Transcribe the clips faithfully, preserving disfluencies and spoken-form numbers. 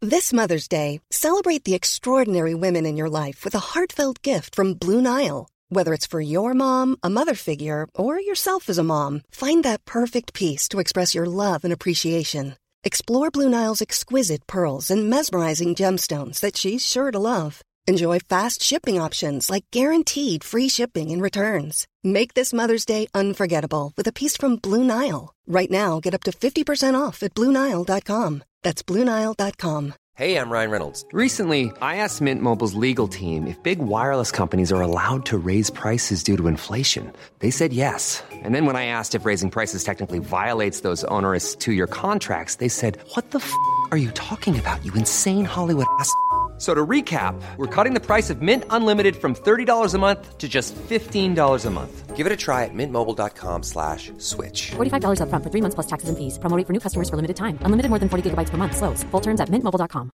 This Mother's Day, celebrate the extraordinary women in your life with a heartfelt gift from Blue Nile. Whether it's for your mom, a mother figure, or yourself as a mom, find that perfect piece to express your love and appreciation. Explore Blue Nile's exquisite pearls and mesmerizing gemstones that she's sure to love. Enjoy fast shipping options like guaranteed free shipping and returns. Make this Mother's Day unforgettable with a piece from Blue Nile. Right now, get up to fifty percent off at Blue Nile dot com. That's Blue Nile dot com. Hey, I'm Ryan Reynolds. Recently, I asked Mint Mobile's legal team if big wireless companies are allowed to raise prices due to inflation. They said yes. And then when I asked if raising prices technically violates those onerous two-year contracts, they said, what the f*** are you talking about, you insane Hollywood ass f- So to recap, we're cutting the price of Mint Unlimited from thirty dollars a month to just fifteen dollars a month. Give it a try at mintmobile.com slash switch. forty-five dollars up front for three months plus taxes and fees. Promo rate for new customers for limited time. Unlimited more than forty gigabytes per month. Slows full terms at mint mobile dot com.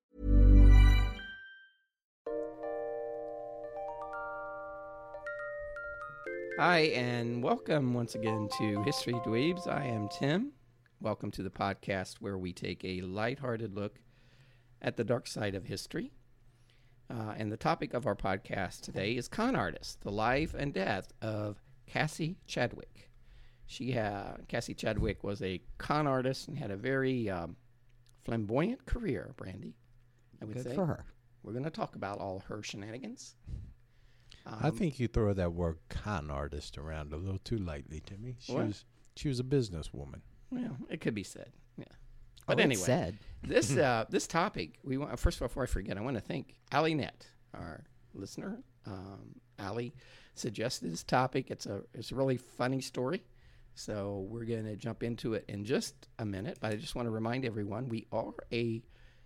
Hi, and welcome once again to History Dweebs. I am Tim. Welcome to the podcast where we take a lighthearted look at the dark side of history. Uh, and the topic of our podcast today is Con Artist, the life and death of Cassie Chadwick. She, uh, Cassie Chadwick was a con artist and had a very um, flamboyant career, Brandy, I would Good say. for her. We're going to talk about all her shenanigans. Um, I think you throw that word con artist around a little too lightly, Timmy. She What? was she was a businesswoman. Well, it could be said, yeah. But Oh, it's anyway, said. this uh, this topic, we want, first of all, before I forget, I want to thank Allie Nett, our listener. Um, Allie suggested this topic. It's a it's a really funny story, so we're going to jump into it in just a minute. But I just want to remind everyone, we are a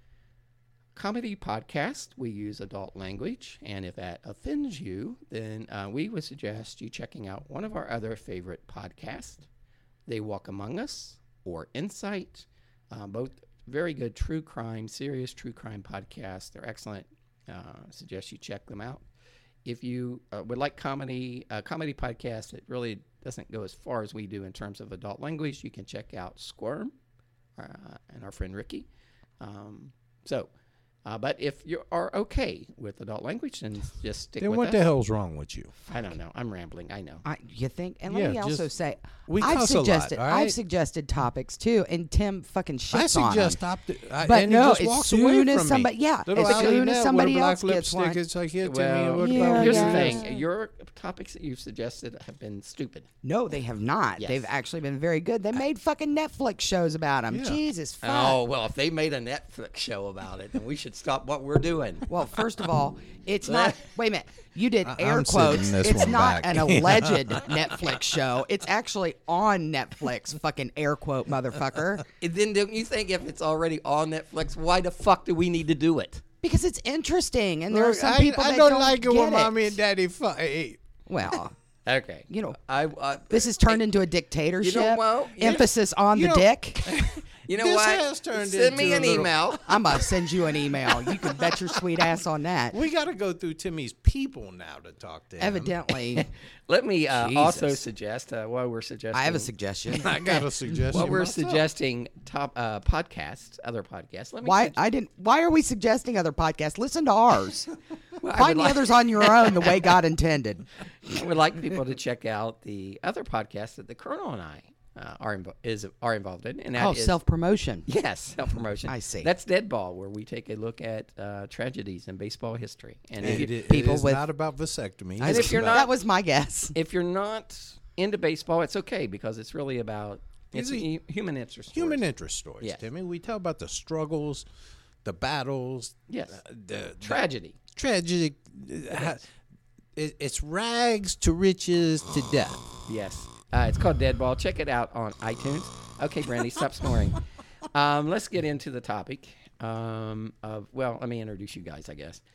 comedy podcast. We use adult language, and if that offends you, then uh, we would suggest you checking out one of our other favorite podcasts, They Walk Among Us or Insight. Uh, both very good true crime, serious true crime podcasts. They're excellent. Uh, suggest you check them out. If you uh, would like comedy, a comedy podcast that really doesn't go as far as we do in terms of adult language, you can check out Squirm uh, and our friend Ricky. Um, so, uh, but if you are okay with adult language, then just stick Then with what us. the hell's wrong with you? I don't know. I'm rambling. I know. I, you think? And let Yeah, me also just- say, we I've cuss a lot, suggested, all right? I've suggested topics too, and Tim fucking shits I suggest on 'em. opt- I, But and no, he just as walks soon away as from somebody- me. yeah, Little as Allie soon as Nett with somebody a black else gets lipstick, one. it's like, here, Timmy, Well, what yeah, about here's yeah, the yeah. thing. Your topics that you've suggested have been stupid. No, they have not. Yes. They've actually been very good. They made fucking Netflix shows about them. Yeah. Jesus, fuck. Oh, well, if they made a Netflix show about it, then we should stop what we're doing. Well, first of all, it's not. Wait a minute. You did I- air I'm sitting quotes. this It's one not back. an alleged Netflix show. It's actually on Netflix. Fucking air quote, motherfucker. And then don't you think if it's already on Netflix, why the fuck do we need to do it? Because it's interesting, and there are Look, some I, people I that don't, don't like it get when mommy and daddy fight. Well, Okay. You know, I, uh, this has turned into a dictatorship. well, you- Emphasis on you the know- dick. You know This what? has turned Send me into a an little- email. I'm gonna send you an email. You can bet your sweet ass on that. We got to go through Timmy's people now to talk to him. Evidently, Let me uh, also Jesus. suggest, uh, while we're suggesting. I have a suggestion. I got a suggestion. While we're myself. suggesting top uh, podcasts, other podcasts. Let me Why sug- I didn't? Why are we suggesting other podcasts? Listen to ours. Well, I Find would the like- others on your own, the way God intended. I would like people to check out the other podcast that the Colonel and I uh, are invo- is are involved in, and that Oh, is- self promotion. Yes, self promotion. I see. That's Dead Ball, where we take a look at uh, tragedies in baseball history. And And if, it, you, it people is with- not about vasectomy. And if you're not- That was my guess. if you're not into baseball, it's okay because it's really about it's Is it- hu- human interest. human stories. interest stories, Yes. Timmy. We tell about the struggles, the battles, Yes. uh, the Tragedy. the tragic. uh, ha- it, it's rags to riches to death. Yes. Uh, it's called Dead Ball. Check it out on iTunes. Okay, Brandy, stop snoring. Um, let's get into the topic um, of, well, let me introduce you guys, I guess.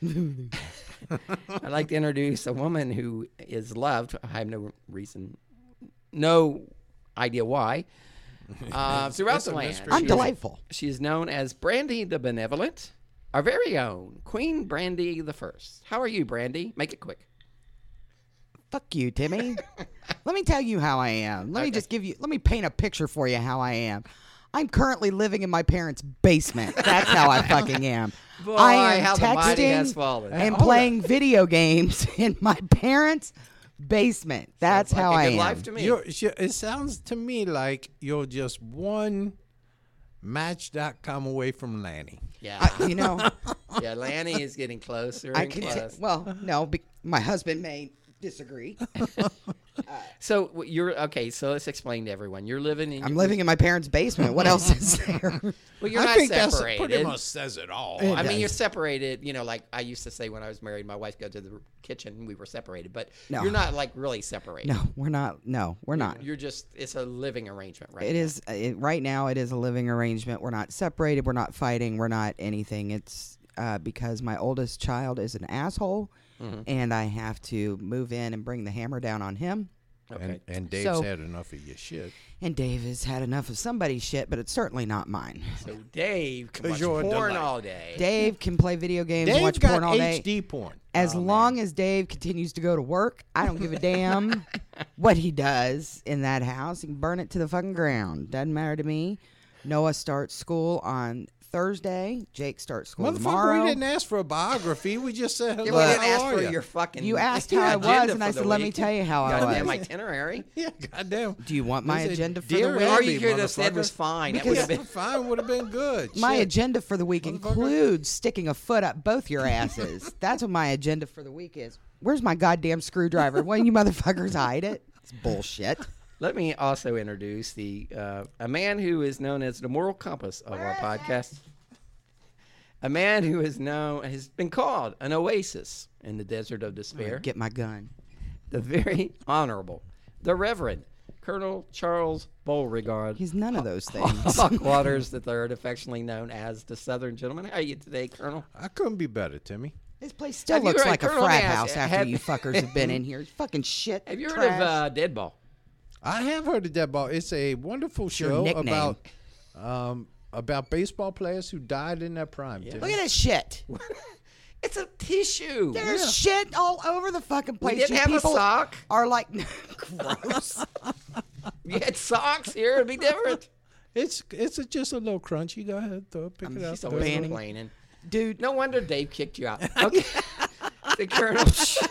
I'd like to introduce a woman who is loved. I have no reason, no idea why, uh, throughout It's the a land. mystery. I'm She is- delightful. She is known as Brandy the Benevolent, our very own Queen Brandy the First. How are you, Brandy? Make it quick. Fuck you, Timmy. Let me tell you how I am. Let me Okay. just give you, let me paint a picture for you how I am. I'm currently living in my parents' basement. That's how I fucking am. Boy, I am how the mighty has texting fallen. and Hold playing video games in my parents' basement. That's Sounds how like I a good am. life to me. You're, it sounds to me like you're just one Match dot com away from Lanny. Yeah, I, you know, yeah. Lanny is getting closer I and can. T- closer. well, no, be- my husband may disagree. So w- you're okay. So let's explain to everyone. You're living in. I'm living in my parents' basement. What else is there? Well, you're I not think separated. that's pretty much says it all. It I mean, does. you're separated. You know, like I used to say when I was married, my wife go to the kitchen, and we were separated. But No. you're not like really separated. No, we're not. No, we're not. You're just. It's a living arrangement, right? It is it, right now. It is a living arrangement. We're not separated. We're not fighting. We're not anything. It's uh, because my oldest child is an asshole, Mm-hmm. and I have to move in and bring the hammer down on him. Okay. And, and Dave's So- had enough of your shit. And Dave has had enough of somebody's shit, but it's certainly not mine. So Dave can 'Cause watch you're a porn delight. all day. Dave can play video games and Dave watch got porn all day. H D porn. As Oh, long as Dave continues to go to work, I don't give a damn what he does in that house. He can burn it to the fucking ground. Doesn't matter to me. Noah starts school on Thursday. Jake starts school Motherfucker, tomorrow. we didn't ask for a biography. We just said hello. Yeah, we didn't how ask are for ya? your fucking. You asked how I was, agenda and I for said, the "Let me week. tell you how I Goddamn was." itinerary. Yeah, goddamn. Do you want my They said, agenda for "Dear the week? All Abby, you could have said was motherfucker." fine. That Because- would have Yeah, been. fine would have been good. My Shit. agenda for the week Motherfucker. includes sticking a foot up both your asses. That's what my agenda for the week is. Where's my goddamn screwdriver? Why don't you motherfuckers hide it? It's bullshit. Let me also introduce the uh, a man who is known as the moral compass of our podcast. A man who is known has been called an oasis in the desert of despair. Get my gun. The very honorable, the Reverend Colonel Charles Beauregard. He's none of those things. Hawk Waters the Third, affectionately known as the Southern Gentleman. How are you today, Colonel? I couldn't be better, Timmy. This place still Have you looks heard- like a Colonel, let me frat ask house you, after have- you fuckers have been in here. It's fucking shit. Have you heard trash. of uh, Deadball? I have heard of that ball. It's a wonderful your show nickname. about um, about baseball players who died in their prime. Timmy. Look at this shit. It's a tissue. There's shit all over the fucking place. didn't You have a people sock. Are like gross. You had socks here, it'd be different. It's it's a, just a little crunchy. Go ahead, throw it, pick it up. He's throw always it. banning. complaining. Dude. No wonder Dave kicked you out. Okay. The Colonel.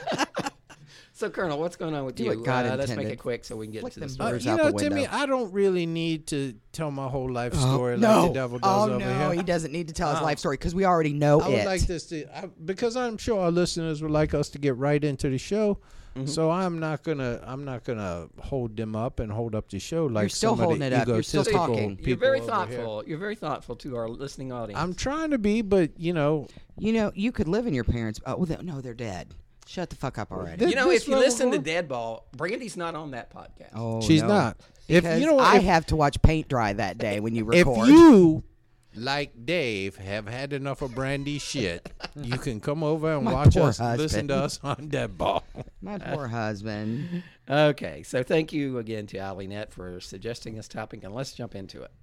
So, Colonel, what's going on with Do you? what God uh, let's make intended. it quick so we can get Flick to the them story. Uh, Doors you out know, the Timmy, window. I don't really need to tell my whole life story like no. the devil does oh, over no, here. he doesn't need to tell his life story because we already know I would it. like this to, I, because I'm sure our listeners would like us to get right into the show. Mm-hmm. So I'm not gonna, I'm not gonna hold them up and hold up the show like You're still some of holding the it up. You're still egotistical talking. people You're very over thoughtful. here. You're very thoughtful to our listening audience. I'm trying to be, but you know, You know, you could live in your parents' oh, well, they- no, they're dead. Shut the fuck up already. This- you know, this if you level listen to one? Deadball, Brandy's not on that podcast. oh, she's no. not. If Because you know, I if, have to watch paint dry that day when you if record. you, like Dave, have had enough of Brandy's shit, you can come over and My watch poor us, listen husband. to us on Deadball. My poor husband. Okay, so thank you again to AllieNet for suggesting this topic, and let's jump into it.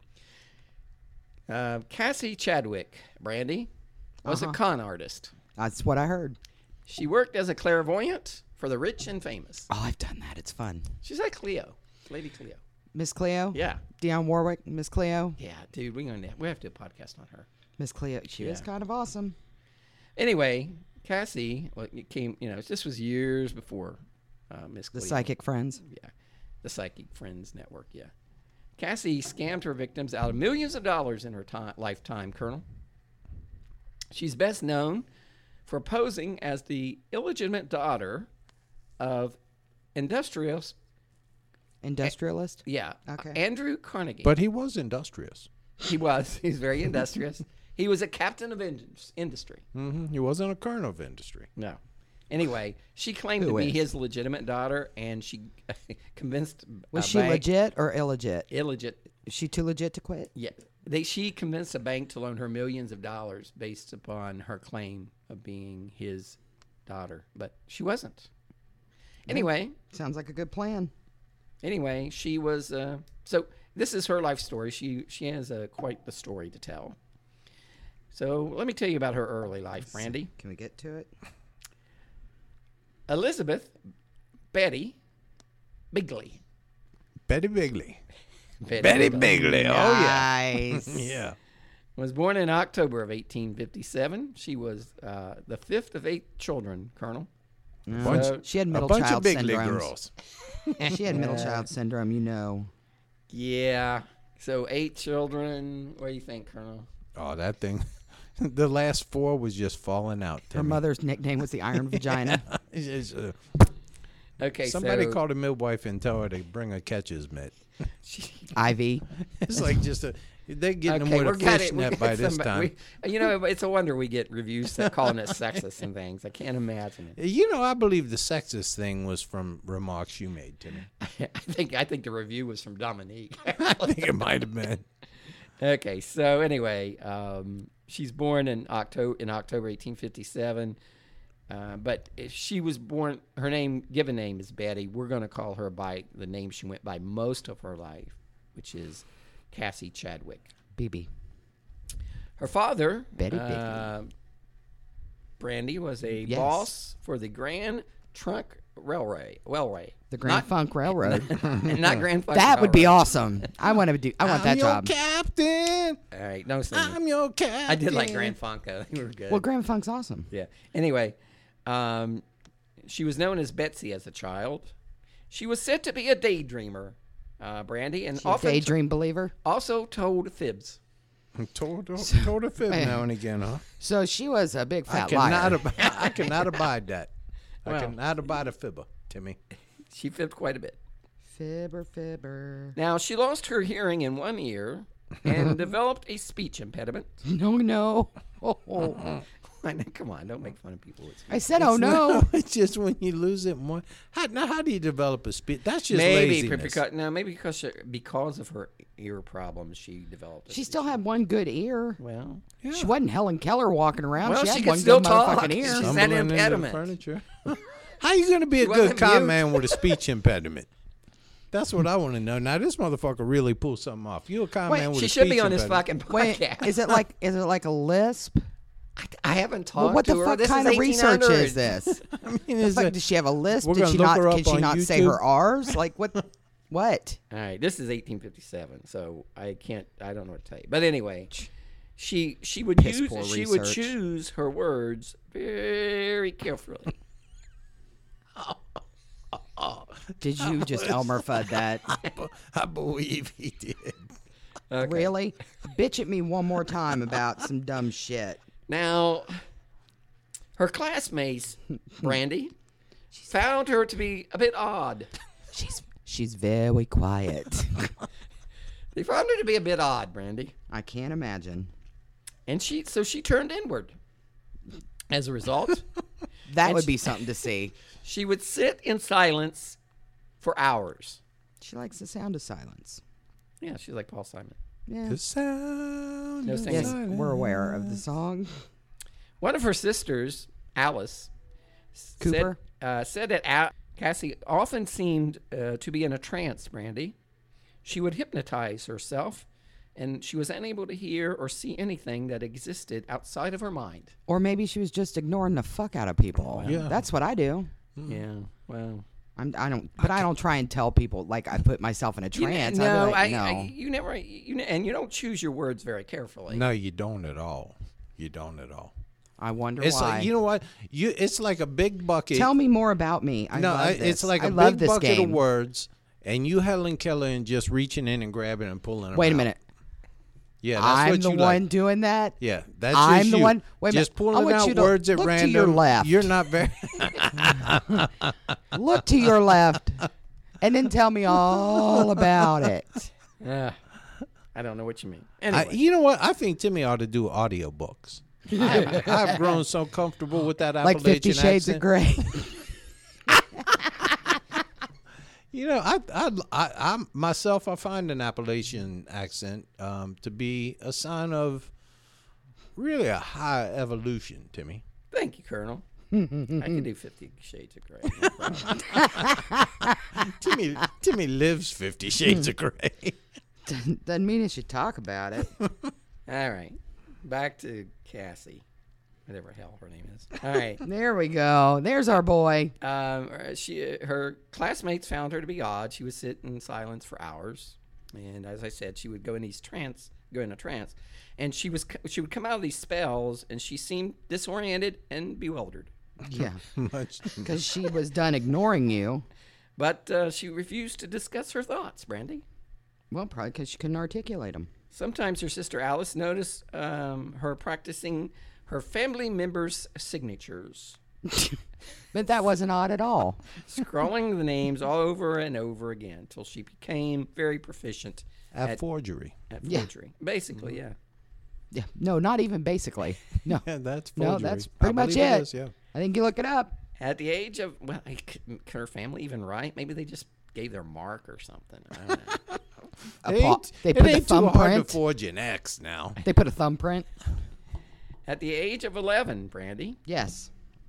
Uh, Cassie Chadwick, Brandy, was Uh-huh. a con artist. That's what I heard. She worked as a clairvoyant for the rich and famous. Oh, I've done that. It's fun. She's like Cleo, Lady Cleo. Miss Cleo? Yeah, Dionne Warwick, Miss Cleo? yeah, dude, we're gonna we have to do a podcast on her. Miss Cleo. She is Yeah. kind of awesome. Anyway, Cassie, well, it came, you know, this was years before uh, Miss The Cleo. Psychic Friends. Yeah, the Psychic Friends Network. Yeah, Cassie scammed her victims out of millions of dollars in her time, lifetime, Colonel. She's best known for posing as the illegitimate daughter of industrialist, Industrialist. yeah, Okay. Andrew Carnegie. But he was industrious. he was. He's very industrious. He was a captain of in- industry. hmm He wasn't a colonel of industry. No. Anyway, she claimed Who to be is? his legitimate daughter, and she convinced Was a she bank- legit or illegit? illegit. Is she too legit to quit? Yeah, they she convinced a bank to loan her millions of dollars based upon her claim of being his daughter, but she wasn't. Anyway, Sounds like a good plan. anyway, she was. Uh, so this is her life story. She she has uh, quite the story to tell. So let me tell you about her early life, Brandy. Can we get to it? Elizabeth Betty Bigley. Betty Bigley. Betty, Betty Bigelow. Bigelow. Oh, yeah. Nice. Yeah. Was born in October of eighteen fifty-seven. She was uh, the fifth of eight children, Colonel. Bunch, So- She had a middle bunch child of big little syndromes. girls. She had middle child syndrome, you know. Yeah. So eight children. What do you think, Colonel? Oh, that thing. The last four was just falling out. Her Timmy. mother's nickname was the Iron Vagina. It's just, uh, Okay, somebody so called a midwife and tell her to bring a catcher's mitt. Ivy. It's like just a. They're getting okay, them we're with a got fish it. We net got by this somebody- time. we- you know, it's a wonder we get reviews that calling us sexist and things. I can't imagine it. You know, I believe the sexist thing was from remarks you made to me. I think I think the review was from Dominique. I think it might have been. Okay, so anyway, um, she's born in October in October eighteen fifty-seven. Uh, but if she was born, her name, given name is Betty. We're going to call her by the name she went by most of her life, which is Cassie Chadwick. B B. Her father, Betty uh, Brandy, was a Yes. boss for the Grand Trunk Railway. Railway. The Grand not, Funk Railroad. and not Grand Funk That would be Railroad. awesome. I want to do. I want I'm that your job. captain. All right, no singing. I'm your captain. I did like Grand Funk. Though. They were good. Well, Grand Funk's awesome. Yeah. Anyway, um, she was known as Betsy as a child. She was said to be a daydreamer, uh, Brandy, and She a often daydream believer. also told fibs. Told her, told her fib now and again, huh? So she was a big I fat cannot, liar. ab- I cannot abide that. I Well. cannot abide a fibber, Timmy. She fibbed quite a bit. Fibber, fibber. Now, she lost her hearing in one ear and developed a speech impediment. No, no. Oh, Come on, don't make fun of people with speech. I said, oh no. It's just when you lose it more. How, now, how do you develop a speed? That's just Maybe laziness. because no, maybe because she, because of her ear problems, she developed. A She speech still had one good ear. well. She wasn't Helen Keller walking around. Well, she had she could one still good talk. motherfucking ear. She's Stumbling that into the impediment. furniture. How you going to be a She good wasn't con mute. man with a speech impediment? That's what I want to know. Now, this motherfucker really pulled something off. You a con Wait, man with She a should be speech on this impediment. fucking Wait, podcast. is it like is it like a lisp? I, I haven't talked Well, what to the her. fuck This kind is of research eighteen hundred. is this? I mean, The is fuck, it- does she have a lisp? We're Did gonna she look not? her Can up she on not say YouTube. her R's? Like what? What? All right, this is eighteen fifty-seven, so I can't. I don't know what to tell you. But anyway, she she would Piss use poor she would research. choose her words very carefully. Did you just Elmer Fudd that? I believe he did. Okay. Really? Bitch at me one more time about some dumb shit. Now, her classmates, Brandy, found her to be a bit odd. She's she's very quiet. They found her to be a bit odd, Brandy, I can't imagine. and she so she turned inward. As a result, That And would she- be something to see. she would sit in silence for hours. She likes the sound of silence. Yeah, she's like Paul Simon. Yeah. The sound No of singing. Yes, silence. we're aware of the song. One of her sisters, Alice, s- Cooper? said, uh, said that Al- Cassie often seemed uh, to be in a trance, Brandy. She would hypnotize herself, and she was unable to hear or see anything that existed outside of her mind. Or maybe she was just ignoring the fuck out of people. Yeah. That's what I do. Yeah, well. I'm, I don't, but I don't try and tell people like I put myself in a You- trance. no, I'd be like, I, no. I, you never, you, ne- and you don't choose your words very carefully. No, you don't at all. You don't at all. I wonder It's why. like, you know what? You it's like a big bucket. Tell me more about me. I no, love I- this. it's like I a love big this bucket game. of words, and you Helen Keller and just reaching in and grabbing and pulling them Wait a out. minute. Yeah, that's I'm what the you one like. doing that. Yeah, that's I'm just the you. one- wait a just minute. I pulling want out you to words at look to random. your left. You're not very. Look to your left, and then tell me all about it. Uh, I don't know what you mean. I, Anyway, you know what? I think Timmy ought to do audiobooks. I, I've grown so comfortable with that Like Appalachian Fifty Shades accent. of Grey. You know, I, I, I, I myself, I find an Appalachian accent um, to be a sign of really a high evolution, Timmy. thank you, Colonel. I can do Fifty Shades of Grey. no problem. Timmy, Timmy lives Fifty Shades of Grey. Doesn't mean you should talk about it. All right, back to Cassie, whatever the hell her name is. All right. There we go. There's our boy. Um, she, her classmates found her to be odd. She would sit in silence for hours. And as I said, she would go in these trance, go in a trance, and she was she would come out of these spells, and she seemed disoriented and bewildered. Yeah, Much. because she was done ignoring you. But uh, she refused to discuss her thoughts, Brandy. Well, probably because she couldn't articulate them. Sometimes her sister Alice noticed um, her practicing her family members' signatures, But that wasn't odd at all. scrawling the names all over and over again until she became very proficient At, at, forgery. at Yeah. forgery. Basically, yeah. Yeah, no, not even basically. No, Yeah, that's no, forgery. that's I pretty much believe it. is, yeah. I think you look it up. At the age of, well, I could, could her family even write? Maybe they just gave their mark or something. I don't know. A It paw- ain't, they it put the ain't too hard to thumbprint. forge an X now. They put a thumbprint. At the age of eleven, Brandy, Yes.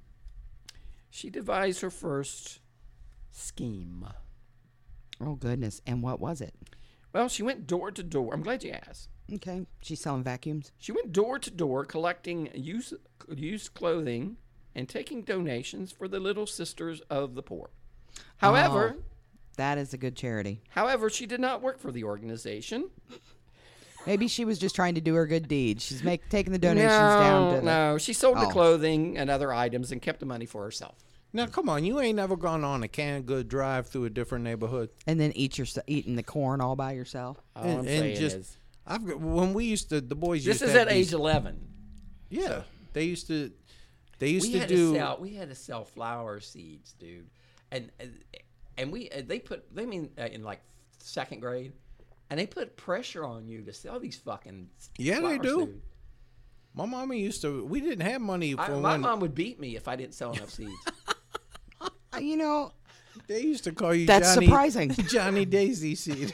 she devised her first scheme. Oh goodness. And what was it? Well, she went door to door. I'm glad you asked. Okay. She's selling vacuums. She went door to door collecting used, used clothing and taking donations for the Little Sisters of the Poor. However, Oh, that is a good charity. however, she did not work for the organization. Maybe she was just trying to do her good deed. She's make, taking the donations no, down to the. no, she sold the Oh. clothing and other items and kept the money for herself. Now, come on. You ain't never gone on a canned good drive through a different neighborhood. And then eat your eating the corn all by yourself. All I'm saying is, I've got, when we used to, the boys this used to is have at these- age eleven. Yeah, they used to, they used We to had do. to sell. We had to sell flower seeds, dude, and and we they put. They mean uh, in like second grade, and they put pressure on you to sell these fucking. Yeah, they flower do. seeds. My mommy used to. We didn't have money for I, my when mom would beat me if I didn't sell enough seeds. Uh, You know, they used to call you. That's Johnny, surprising. Johnny Daisy seed.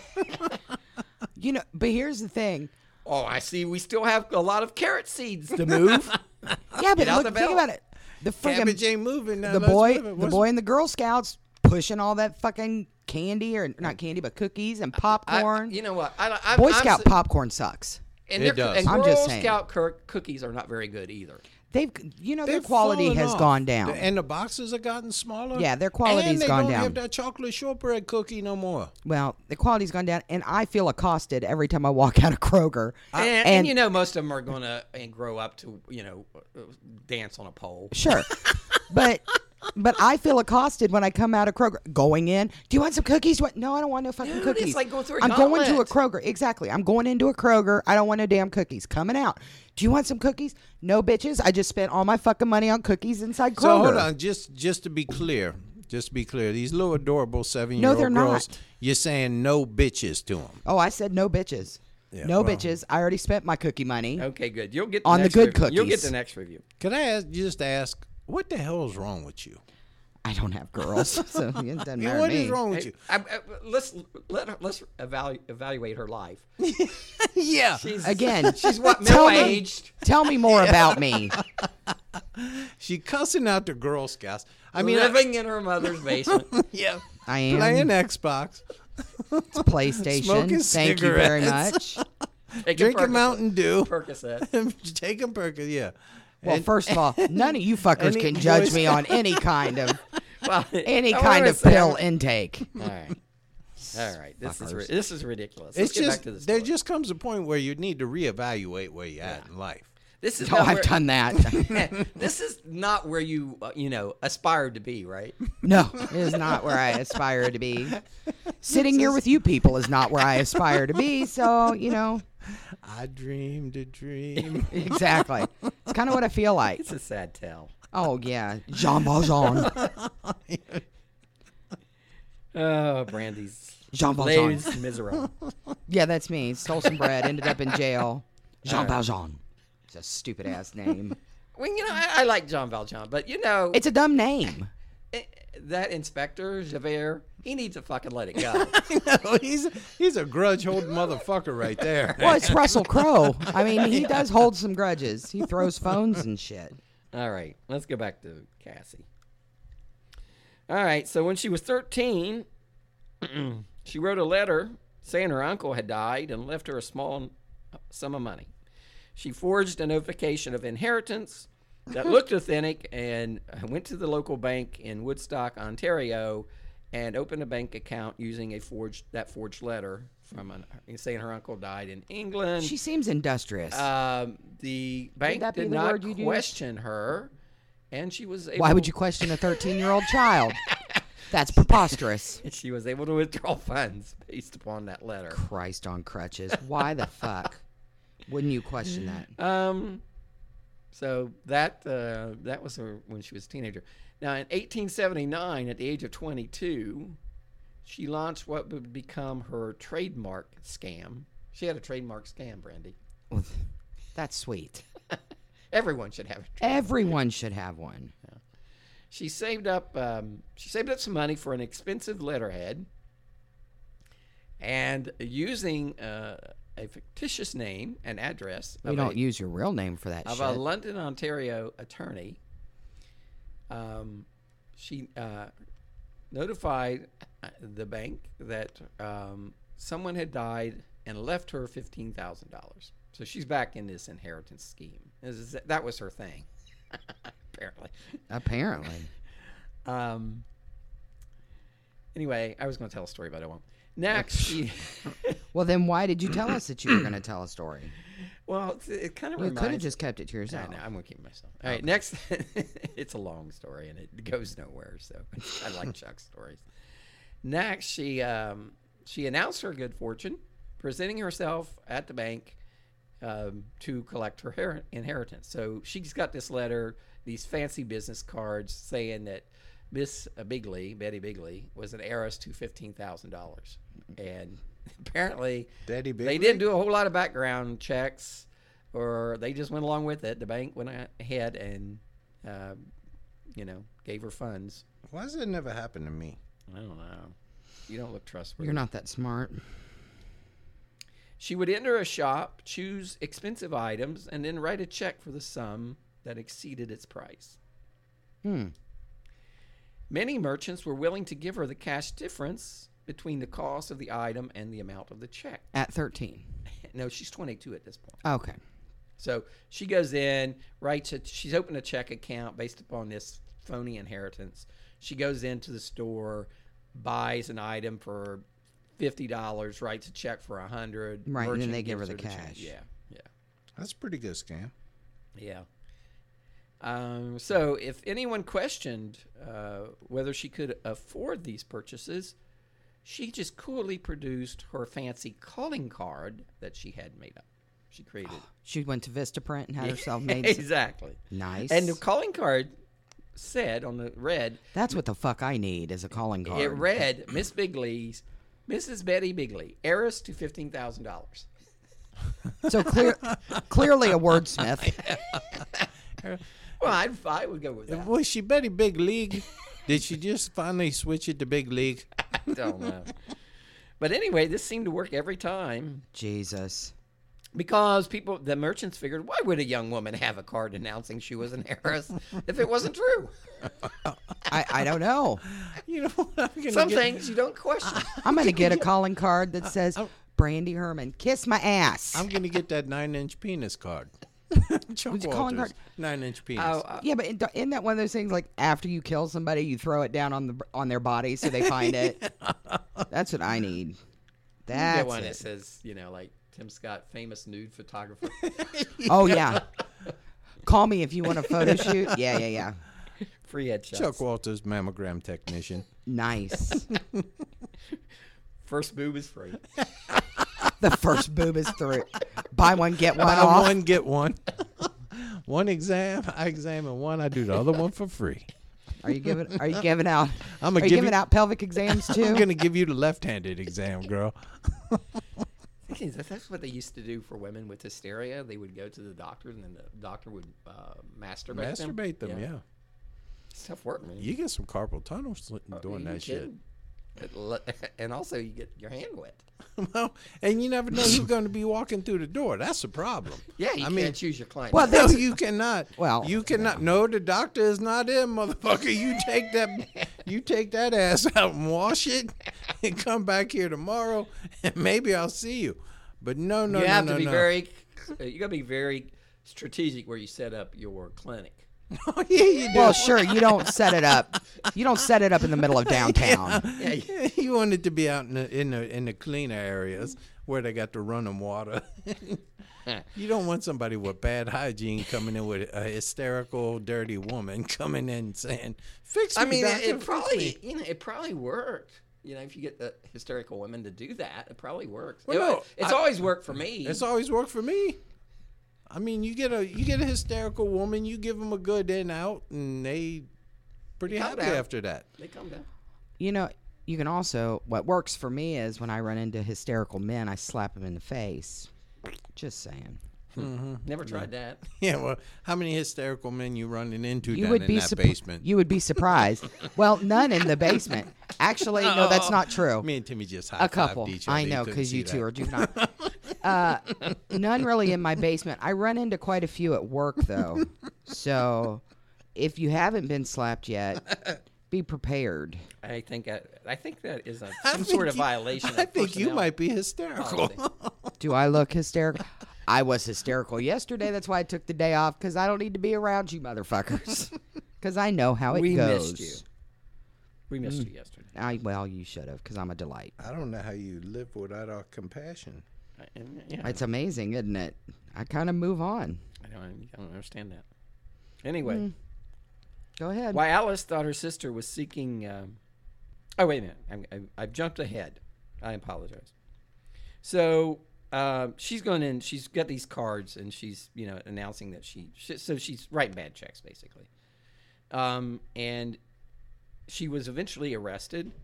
you know. But here's the thing. Oh, I see. We still have a lot of carrot seeds to move. Yeah, but Get out look, the think belt. about it. The Cabbage friggin' ain't moving now. the let's boy, move it. the What's- boy in the Girl Scouts pushing all that fucking candy or not candy, but cookies and I, popcorn. you know what? I, I, Boy I'm, Scout s- popcorn sucks. and, It they're- does. and I'm Girl just saying. Scout cur- cookies are not very good either. They've, you know, their They've quality fallen has off. gone down. The- and the boxes have gotten smaller. Yeah, their quality's and they gone don't down. have that chocolate shortbread cookie no more. Well, the quality's gone down, and I feel accosted every time I walk out of Kroger. And, and, and- you know, most of them are going to grow up to, you know, uh, dance on a pole. Sure, but but I feel accosted when I come out of Kroger. Going in, do you want some cookies? What? No, I don't want no fucking Dude, cookies. it's like going through a I'm going to a gauntlet. Kroger. Exactly. I'm going into a Kroger. I don't want no damn cookies. Coming out. Do you want some cookies? No, bitches. I just spent all my fucking money on cookies inside Kroger. So hold on, just just to be clear, just to be clear, these little adorable seven year No, old they're girls, not. you're saying no bitches to them. Oh, I said no bitches. Yeah, no well. bitches. I already spent my cookie money. Okay, good. You'll get the On the next good review. You'll get cookies. the next review. Can I ask, just ask, what the hell is wrong with you? I don't have girls, so it doesn't Yeah, matter what to me. is wrong with Hey, you? I, I, let's let her, let's evalu- evaluate her life. Yeah. She's Again, she's what tell middle me- aged. Tell me more about me. She cussing out the Girl Scouts. I mean, I- living in her mother's basement. yeah, I am. playing Xbox, It's PlayStation. Smoking Thank you very cigarettes. much. Taking drinking Percocet- Mountain Dew, Percocet. taking Perkins. Yeah. Well, And- first of all, none of you fuckers Any can judge voice- me on any kind of Well, any I kind wanna of say- pill intake. All right. All right. This is ri- Fuckers. this is ridiculous. Let's it's get just back to the there story. just comes a point where you need to reevaluate where you're at in life. This is Oh, not I've where- done that. this is not where you uh, you know aspired to be, right? No, it is not where I aspire to be. Sitting here with you people is not where I aspire to be. So, you know, I dreamed a dream. exactly. It's kind of what I feel like. It's a sad tale. Oh, yeah. Jean Valjean. Oh, Brandy's Jean Valjean. Les Miserables. Yeah, that's me. Stole some bread, ended up in jail. Jean All right. Valjean. It's a stupid ass name. Well, you know, I, I like Jean Valjean, but you know, It's a dumb name. eh, that Inspector Javert, he needs to fucking let it go. No, he's he's a grudge holding motherfucker right there. Well, it's Russell Crowe. I mean, he does hold some grudges. He throws phones and shit. All right, let's go back to Cassie. All right, so when she was thirteen, she wrote a letter saying her uncle had died and left her a small sum of money. She forged a notification of inheritance that looked authentic and went to the local bank in Woodstock, Ontario, and opened a bank account using a forged that forged letter from an, saying her uncle died in England. She seems industrious. Um, the bank that be did the not word you'd use? question her, and she was able Why would you question a thirteen-year-old child? That's preposterous. She was able to withdraw funds based upon that letter. Christ on crutches. Why the fuck wouldn't you question that? Um, so that uh, that was her when she was a teenager. Now, in eighteen seventy-nine, at the age of twenty-two, she launched what would become her trademark scam. She had a trademark scam, Brandy. Well, that's sweet. Everyone should have a trademark. Everyone should have one. She saved up. Um, she saved up some money for an expensive letterhead, and using uh, a fictitious name and address. We of don't a, use your real name for that of shit. a London, Ontario attorney. Um, she uh, notified the bank that um, someone had died and left her fifteen thousand dollars. So she's back in this inheritance scheme. This is, that was her thing, apparently. Apparently. Um. Anyway, I was going to tell a story, but I won't. Next, she. Well, then why did you tell us that you were going to tell a story? Well, it, it kind of You reminds. could have just kept it to No, yourself. no, I'm going to keep it myself. All right, next. It's a long story and it goes nowhere, so I like Chuck's stories. Next, she um, she announced her good fortune, presenting herself at the bank um, to collect her her- inheritance. So she's got this letter, these fancy business cards saying that Miss Bigley, Betty Bigley, was an heiress to fifteen thousand dollars. And apparently Daddy they Bigley? didn't do a whole lot of background checks, or they just went along with it. The bank went ahead and, uh, you know, gave her funds. Why does it never happen to me? I don't know. You don't look trustworthy. You're not that smart. She would enter a shop, choose expensive items, and then write a check for the sum that exceeded its price. Hmm. Many merchants were willing to give her the cash difference between the cost of the item and the amount of the check. At thirteen. No, she's twenty-two at this point. Okay. So she goes in, writes it. She's opened a check account based upon this phony inheritance. She goes into the store, buys an item for fifty dollars, writes a check for a hundred. Right, and then Merchant they give her gives the change. cash. Yeah, yeah, That's a pretty good scam. yeah. Um, so if anyone questioned uh, whether she could afford these purchases, she just coolly produced her fancy calling card that she had made up. She created. She went to Vistaprint and had herself made. Exactly. Nice. And the calling card said on the read, That's what the fuck I need is a calling card. it read, Miss Bigley's, Missus Betty Bigley, heiress to fifteen thousand dollars. So clear, clearly a wordsmith. Well, I'd, I would go with that. Was she Betty Big League? Did she just finally switch it to Big League? I don't know. But anyway, this seemed to work every time Jesus. because people, the merchants figured, why would a young woman have a card announcing she was an heiress if it wasn't true? I, I don't know. You know what? I'm gonna Some get, things you don't question. I'm going to get a calling card that says, Brandy Herman, kiss my ass. I'm gonna get that nine-inch penis card. Chuck What's a calling Walters, card? nine-inch penis. Oh, uh, Yeah, but isn't isn't that one of those things like after you kill somebody, you throw it down on the on their body so they find it? That's what I need. you That's get one it. that says, you know, like Tim Scott, famous nude photographer. Oh, yeah. Call me if you want a photo shoot. Yeah, yeah, yeah. Free headshots. Chuck Walters, mammogram technician. Nice. First boob is free. The first boob is through. Buy one, get one Buy off. one, get one. One exam, I examine one. I do the other one for free. Are you giving Are you giving out? I'm gonna are you give giving you- out pelvic exams too? I'm gonna give you the left-handed exam, girl. Thinking that that's what they used to do for women with hysteria. They would go to the doctor, and then the doctor would uh, masturbate them. Masturbate them, yeah. It's tough work, man. You get some carpal tunnel sli- doing You that shit. can. It le- And also, you get your hand wet. Well, and you never know who's going to be walking through the door. That's the problem. Yeah, you I can't mean, choose your client. Well, no, that's- you cannot. Well- you cannot. No, the doctor is not in, motherfucker. You take that, you take that ass out and wash it, and come back here tomorrow, and maybe I'll see you. But no, no, you no, have no, to be no. very. You got to be very strategic where you set up your clinic. Oh, yeah, you do. Well, sure, you don't set it up. You don't set it up in the middle of downtown. Yeah, yeah, you want it to be out in the in the in the cleaner areas where they got the running water. You don't want somebody with bad hygiene coming in with a hysterical, dirty woman coming in saying, "Fix me." I mean, doctor, it, it fix probably, me." you know, it probably worked. You know, if you get the hysterical women to do that, it probably works. Well, It- no, it's I- always worked for me. It's always worked for me. I mean, you get a you get a hysterical woman, you give them a good in out, and they pretty Calm happy down. after that. They come down. You know, you can also, what works for me is when I run into hysterical men, I slap them in the face. Just saying. Never tried that. Yeah, well, how many hysterical men you running into You down would in be that sup- basement? You would be surprised. Well, none in the basement. Actually, no, that's not true. Me and Timmy just high A couple. each other. I know, couldn't because see you two that. are juvenile. uh, none really in my basement. I run into quite a few at work, though. So if you haven't been slapped yet, be prepared. I think I, I think that is a, I some think sort of you- violation. I of think you personnel might be hysterical. policy. Do I look hysterical? I was hysterical yesterday. That's why I took the day off, because I don't need to be around you motherfuckers. Because I know how it We goes. missed you. We missed you yesterday. I, well, you should have, because I'm a delight. I don't know how you live without our compassion. I- and, yeah, It's amazing, isn't it? I kind of move on. I don't, I don't understand that. Anyway, Go ahead. why Alice thought her sister was seeking. Um, oh wait a minute, I'm, I, I've jumped ahead. I apologize. So um, she's going in. She's got these cards, and she's you know announcing that she. she so she's writing bad checks basically, um, and she was eventually arrested,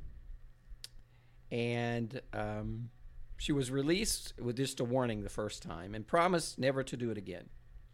and um, she was released with just a warning the first time, and promised never to do it again.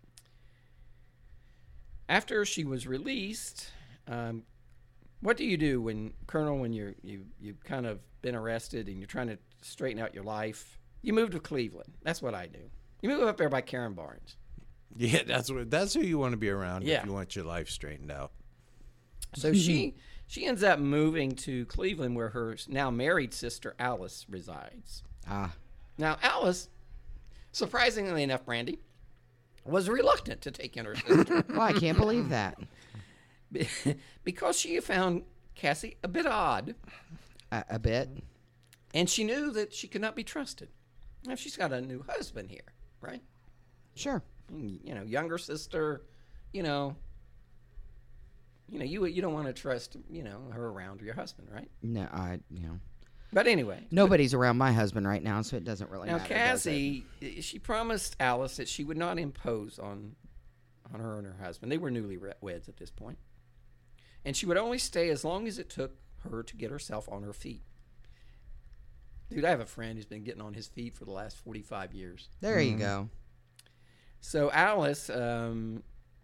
After she was released, um, what do you do when, Colonel, when you're you you've kind of been arrested and you're trying to straighten out your life? You move to Cleveland. That's what I do. You move up there by Karen Barnes. Yeah, that's what. That's who you want to be around Yeah. if you want your life straightened out. So she she ends up moving to Cleveland, where her now married sister Alice resides. Ah, Now Alice, surprisingly enough, Brandy, was reluctant to take in her sister well, I can't believe that. because she found Cassie a bit odd. A, a bit. And she knew that she could not be trusted. Now, she's got a new husband here, right? Sure. You know, younger sister, you know. You know, you you don't want to trust, you know, her around your husband, right? No, I, you know. But anyway. Nobody's around my husband right now, so it doesn't really Now, matter. does it? Cassie, she promised Alice that she would not impose on on her and her husband. They were newlyweds at this point. And she would only stay as long as it took her to get herself on her feet. Dude, I have a friend who's been getting on his feet for the last forty-five years. There you go. So Alice, um,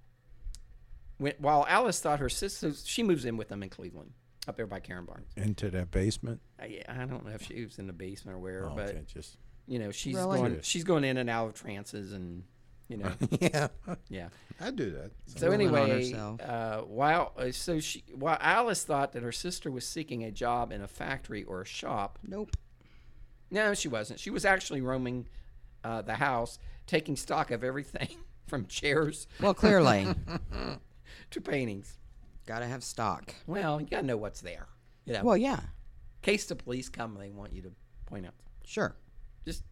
went, while Alice thought her sister, she moves in with them in Cleveland, up there by Karen Barnes. Into that basement. I, I don't know if she was in the basement or where, Oh, but okay, just you know, she's Really? going, she's going in and out of trances, and you know, yeah. yeah. I do that. So Ruling on anyway, herself. uh, while uh, so she, while Alice thought that her sister was seeking a job in a factory or a shop, Nope. no, she wasn't. She was actually roaming uh, the house, taking stock of everything from chairs Well, clearly. to paintings. Gotta have stock. Well, you gotta know what's there. You know, Well, yeah. in case the police come, they want you to point out. Sure. Just,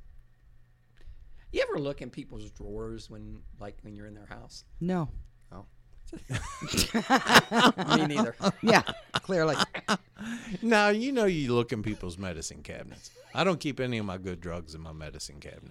you ever look in people's drawers when, like, when you're in their house? No. Oh, me neither. Yeah, clearly. Now, you know you look in people's medicine cabinets. I don't keep any of my good drugs in my medicine cabinet.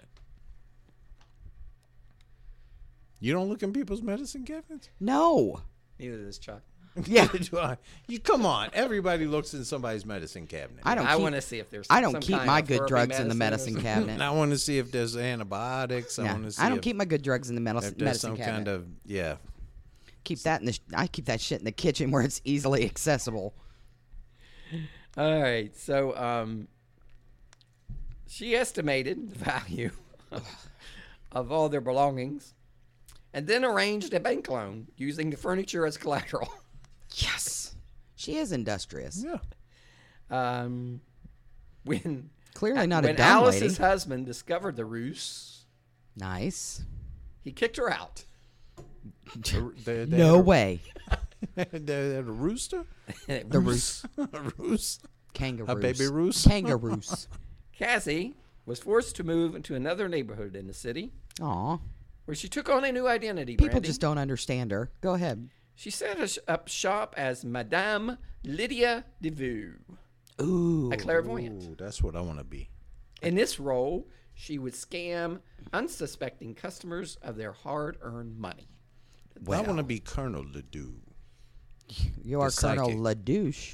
You don't look in people's medicine cabinets? No. Neither does Chuck. Yeah. Do I? You come on. Everybody looks in somebody's medicine cabinet. I don't I keep, want to see if there's. I don't some keep kind my of good herby drugs in the or medicine something. cabinet. And I want to see if there's antibiotics. I Yeah. want to see I don't if, keep my good drugs in the medicine, if there's medicine some cabinet. kind of yeah. Keep that in the. sh- I keep that shit in the kitchen where it's easily accessible. All right, so um, she estimated the value of all their belongings, and then arranged a bank loan using the furniture as collateral. Yes. She is industrious. Yeah. Um, when Clearly not a when dumb Alice's lady. husband discovered the ruse, Nice. he kicked her out. The- they- they No had a- way. they had a rooster? The roos. a roos? Kangaroos. A baby roos? Kangaroos. Cassie was forced to move into another neighborhood in the city Aw. where she took on a new identity. People Brandy. just don't understand her. Go ahead. She set us up shop as Madame Lydia Devaux, Ooh. a clairvoyant. Ooh, that's what I want to be. In this role, she would scam unsuspecting customers of their hard-earned money. I want to be Colonel Ledoux. You are The Colonel psychic. LaDouche.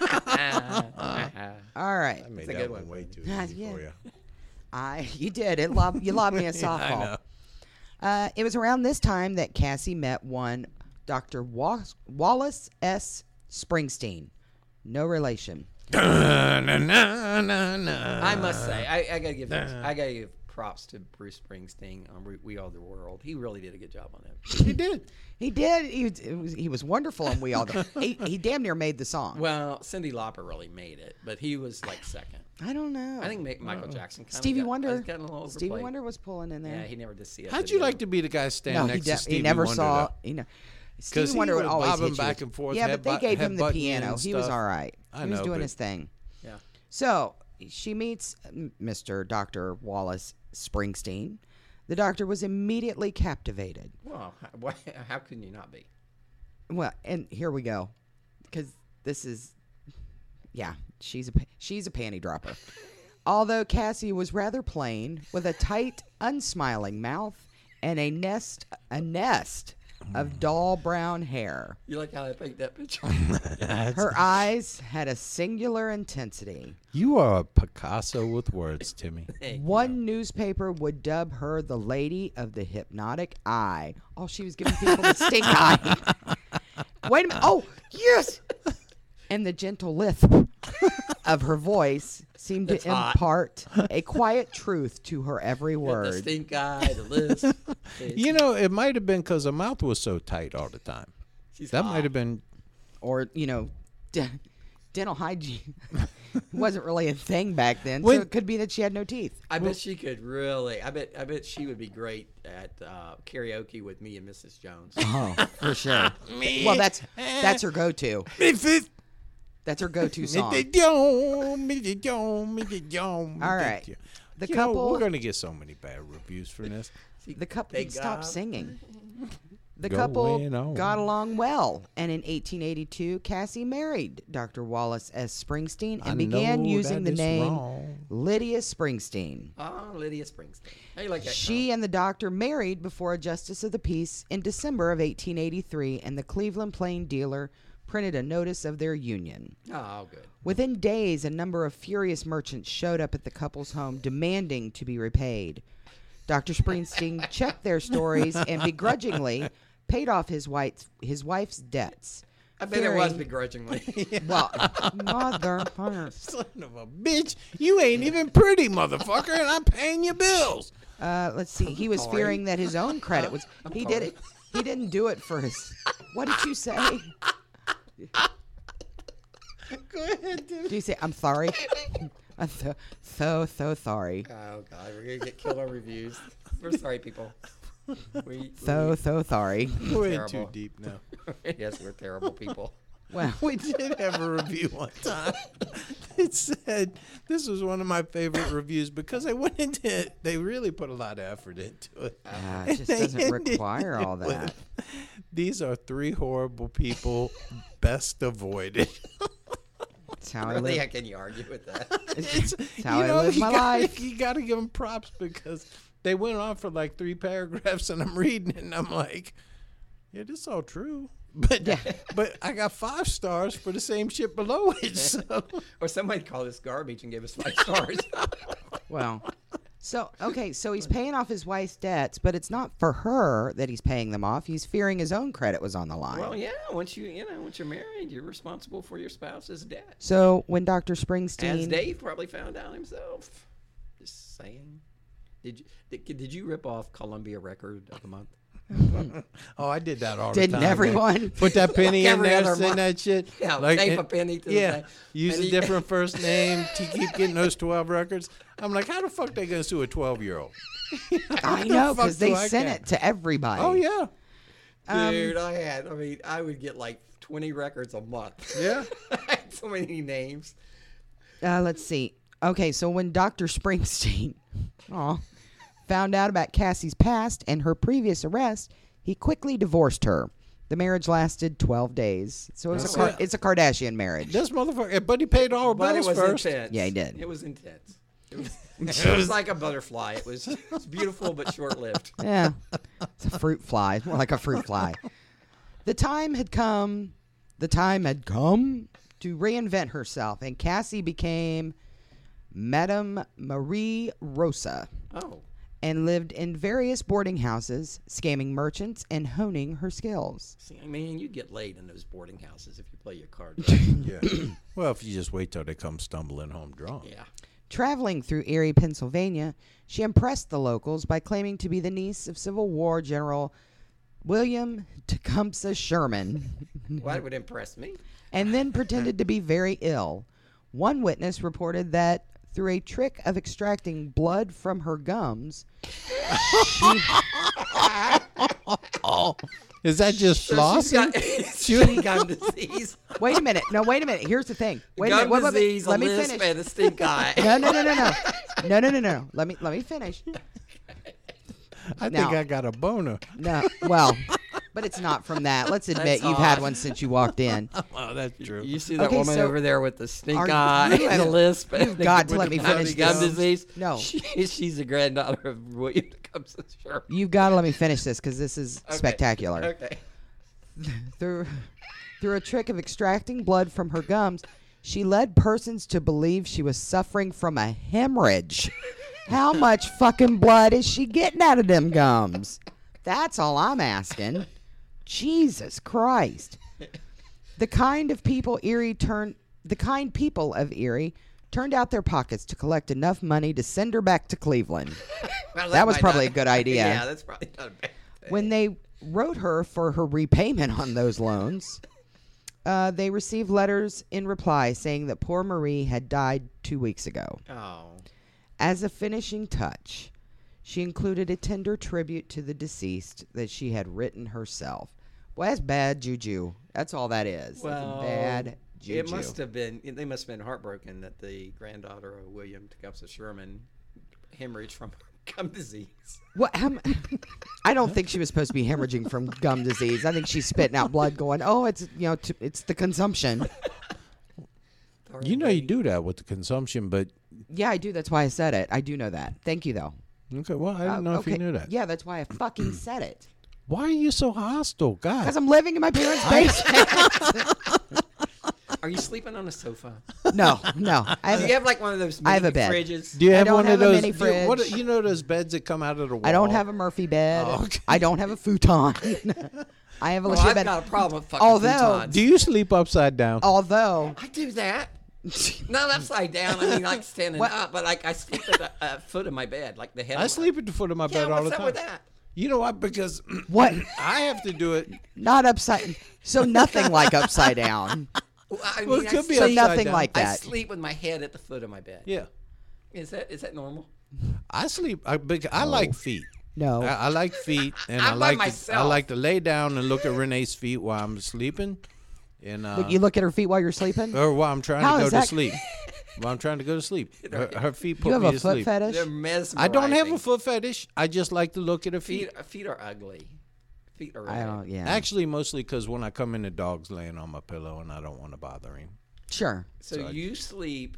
All right. I made a that good one one. way too Ah, easy yeah. for you. I you did it. Lob, you lobbed me a I softball. know. Uh, it was around this time that Cassie met one Doctor Wa- Wallace S. Springsteen. No relation. Na, na, na, na, na. I must say, I, I gotta give I gotta give props to Bruce Springsteen on We- We Are the World. He really did a good job on that. He did. He did. He was, it was, he was wonderful, and we all. he, he damn near made the song. Well, Cyndi Lauper really made it, but he was like second. I don't know. I think Ma- Michael Jackson. Kinda Stevie got, Wonder. got a little Stevie overplayed. Wonder was pulling in there. Yeah, he never did see it. How'd you like to be the guy standing no, he, next de- to Stevie he never Wonder? saw. though? You know, Stevie he Wonder would was always bobbing hit you back with- and forth, Yeah, but they headbutt- gave him the headbutting you piano. and He was stuff. all right. I he was know, doing but- his thing. Yeah. So she meets Mister Doctor Wallace Springsteen. The doctor was immediately captivated. Well, how, why, how can you not be? Well, and here we go, because this is, yeah, she's a pa- she's a panty dropper. Although Cassie was rather plain, with a tight, unsmiling mouth and a nest a nest of dull brown hair. You like how I paint that picture? Her eyes had a singular intensity. You are a Picasso with words, Timmy. One newspaper would dub her the lady of the hypnotic eye. Oh, she was giving people the stink eye. Wait a minute. Oh, yes. And the gentle lisp of her voice seemed That's to hot. impart a quiet truth to her every The word. stink eye, the lisp. You know, it might have been because her mouth was so tight all the time. She's That hot. might have been. Or, you know, de- dental hygiene wasn't really a thing back then. When- so it could be that she had no teeth. I bet she could really. I bet. I bet she would be great at uh, karaoke with me and Missus Jones. Oh, for sure. Well, that's that's her go-to. That's her go-to song. All All right. The You know, couple we're going to get so many bad reviews for this. The couple They stopped got- singing. The Going couple on. got along well, and in eighteen eighty-two, Cassie married Doctor Wallace S. Springsteen and I began know using that the is name wrong. Lydia Springsteen. Oh, Lydia Springsteen. How you like that? She and the doctor married before a justice of the peace in December of eighteen eighty-three, and the Cleveland Plain dealer printed a notice of their union. Colonel? Oh, good. Within days, a number of furious merchants showed up at the couple's home demanding to be repaid. Doctor Springsteen checked their stories and begrudgingly paid off his wife's, his wife's debts. I bet it was fearing- begrudgingly. Well, motherfucker. Son of a bitch. You ain't even pretty, motherfucker, and I'm paying your bills. Uh, let's see. He was Sorry. fearing that his own credit was. He did it. He didn't do it for his. What did you say? Go ahead, dude. Do you say I'm sorry? I'm so so so sorry. Oh God, we're gonna get killer reviews. We're sorry, people. We, So so sorry. We're in too Terrible. deep now. we- yes, we're terrible people. Well, We did have a review one time. It said this was one of my favorite reviews because they went into it. They really put a lot of effort into it. uh, it just They doesn't ended require all with, that. These are three horrible people best avoided. That's how I Really, live. how can you argue with that? It's, how you I know, live you my gotta, life. You got to give them props because they went on for like three paragraphs, and I'm reading it, and I'm like, yeah, this is all true. But but I got five stars for the same shit below it. So Or somebody called us garbage and gave us five stars. Well, so okay, so he's paying off his wife's debts, but it's not for her that he's paying them off. He's fearing his own credit was on the line. Well, yeah. Once you, you know, once you're married, you're responsible for your spouse's debt. So when Doctor Springsteen, As Dave probably found out himself. Just saying. Did you did, did you rip off Columbia Record of the Month? oh, I did that all Didn't the time. man. everyone? Put that penny in every there, other send month. that shit. Yeah, like, tape and- a penny to the yeah, thing. use And a he- different first name to keep getting those twelve records. I'm like, how the fuck they gonna sue a twelve year old? I know because they I sent care? it to everybody. Oh yeah. Um, Dude, I had. I mean, I would get like twenty records a month. Yeah. I had so many names. Uh, let's see. Okay, so when Doctor Springsteen aw, found out about Cassie's past and her previous arrest, he quickly divorced her. The marriage lasted twelve days. So it's, a, Car- it's a Kardashian marriage. This motherfucker, but he paid all her But it bills was first. intense. Yeah, he did. It was intense. It was, it was like a butterfly. It was, it was beautiful but short-lived. Yeah, it's a fruit fly. More like a fruit fly. The time had come. The time had come to reinvent herself, and Cassie became Madame Marie Rosa Oh. and lived in various boarding houses, scamming merchants and honing her skills. See, I mean, you get laid in those boarding houses if you play your cards right. Yeah. Well, if you just wait till they come stumbling home drunk. Yeah. Traveling through Erie, Pennsylvania, she impressed the locals by claiming to be the niece of Civil War General William Tecumseh Sherman, Well, that would impress me. and then pretended to be very ill. One witness reported that through a trick of extracting blood from her gums, she, Is that just So she's flossing? got, she got disease. wait a minute. No, wait a minute. Here's the thing. Wait a Gum minute. Wait, wait, wait. disease, Let a me lisp, finish. and a stink eye. No, no, no, no, no, no, no, no, no. Let me let me finish. I think Now- I got a boner. No, well, but it's not from that. Let's admit That's you've had odd. one since you walked in. Oh, that's true. You see that Okay, woman so over there with the stink are eye you- and a lisp? You've got to let me finish Gum this. disease? No. She, she's the granddaughter of William Tecumseh Sherman. You've got to let me finish this because this is Okay. spectacular. Okay. Through through a trick of extracting blood from her gums, she led persons to believe she was suffering from a hemorrhage. How much fucking blood is she getting out of them gums? That's all I'm asking. Jesus Christ. The kind of people Erie turned the kind people of Erie turned out their pockets to collect enough money to send her back to Cleveland. Well, That was might probably not- a good idea. Yeah, that's probably not a bad thing. When they wrote her for her repayment on those loans, uh, they received letters in reply saying that poor Marie had died two weeks ago. Oh. As a finishing touch, she included a tender tribute to the deceased that she had written herself. Well, that's bad juju. That's all that is. Well, that's bad juju. it must have been, they must have been heartbroken that the granddaughter of William Tecumseh Sherman hemorrhaged from gum disease. What? How, m- I don't think she was supposed to be hemorrhaging from gum disease. I think she's spitting out blood, going, "Oh, it's you know, t- it's the consumption." You know you do that with the consumption, but Yeah, I do. That's why I said it. I do know that. Thank you, though. okay. Well, I didn't Uh, know if you okay. knew that. Yeah, that's why I fucking said it. Why are you so hostile, God? Because I'm living in my parents' basement. Are you sleeping on a sofa? no, no. I Do you have, have like one of those mini I have a bed. fridges? Do you I have don't one have of a those? mini do you, what, fridge. you know those beds that come out of the wall? I don't have a Murphy bed. Oh, okay. I don't have a futon. I have a Well, legit I've bed. got a problem with fucking Although- futons. Do you sleep upside down? Although, I do that. Not upside down. I mean, like standing What? up, but like I sleep at the uh, foot of my bed, like the head. I of sleep at the foot of my My, yeah, bed all what's the up time. with that? You know what? Because what? I have to do it. Not upside. So nothing like upside down. Well, I mean, Well, it I could be So sleep- upside nothing down. like I that. sleep with my head at the foot of my bed. Yeah, Is that is that normal? I sleep. I, bec- I like feet. No. I, I like feet, and I I'm by like to, I myself. like to lay down and look at Renee's feet while I'm sleeping, and uh, Look, you look at her feet while you're sleeping. or while I'm trying How to go is to that- sleep. While I'm trying to go to sleep, her, her feet put You have me a to foot sleep. fetish? They're mesmerizing. I don't have a foot fetish. I just like to look at her feet. Feet feet are ugly. Feet are. I ugly. don't. Yeah. Actually, mostly because when I come in, the dog's laying on my pillow, and I don't want to bother him. Sure. So, So I- you sleep.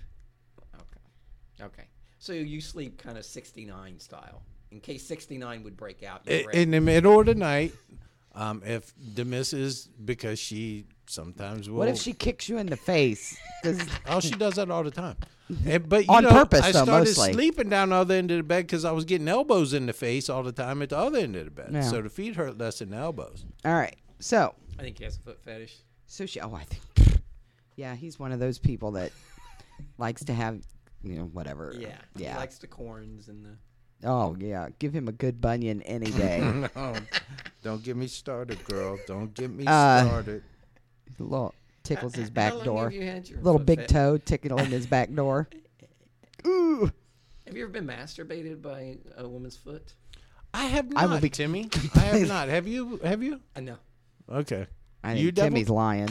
Okay. Okay. So you sleep kind of sixty-nine style, in case sixty-nine would break out. you're I- ready. In the middle of the night, um, if the missus, because she sometimes will. What if she kicks you in the face? 'Cause- Oh, she does that all the time. And, but you On know, purpose, I though, started mostly. sleeping down the other end of the bed because I was getting elbows in the face all the time at the other end of the bed. Yeah. So the feet hurt less than the elbows. All right. So, I think he has a foot fetish. so she. Oh, I think. Yeah, he's one of those people that likes to have, you know, whatever. Yeah. Yeah. He likes the corns and the. Oh yeah. Give him a good bunion any day. No, don't get me started, girl. Don't get me Uh, started. A little tickles his How back long door. have you had your Little foot big fet- toe tickling his back door. Ooh. Have you ever been masturbated by a woman's foot? I have not, I will be Timmy. I have not. Have you? Have you? I know. Okay. I You think devil? Timmy's lying.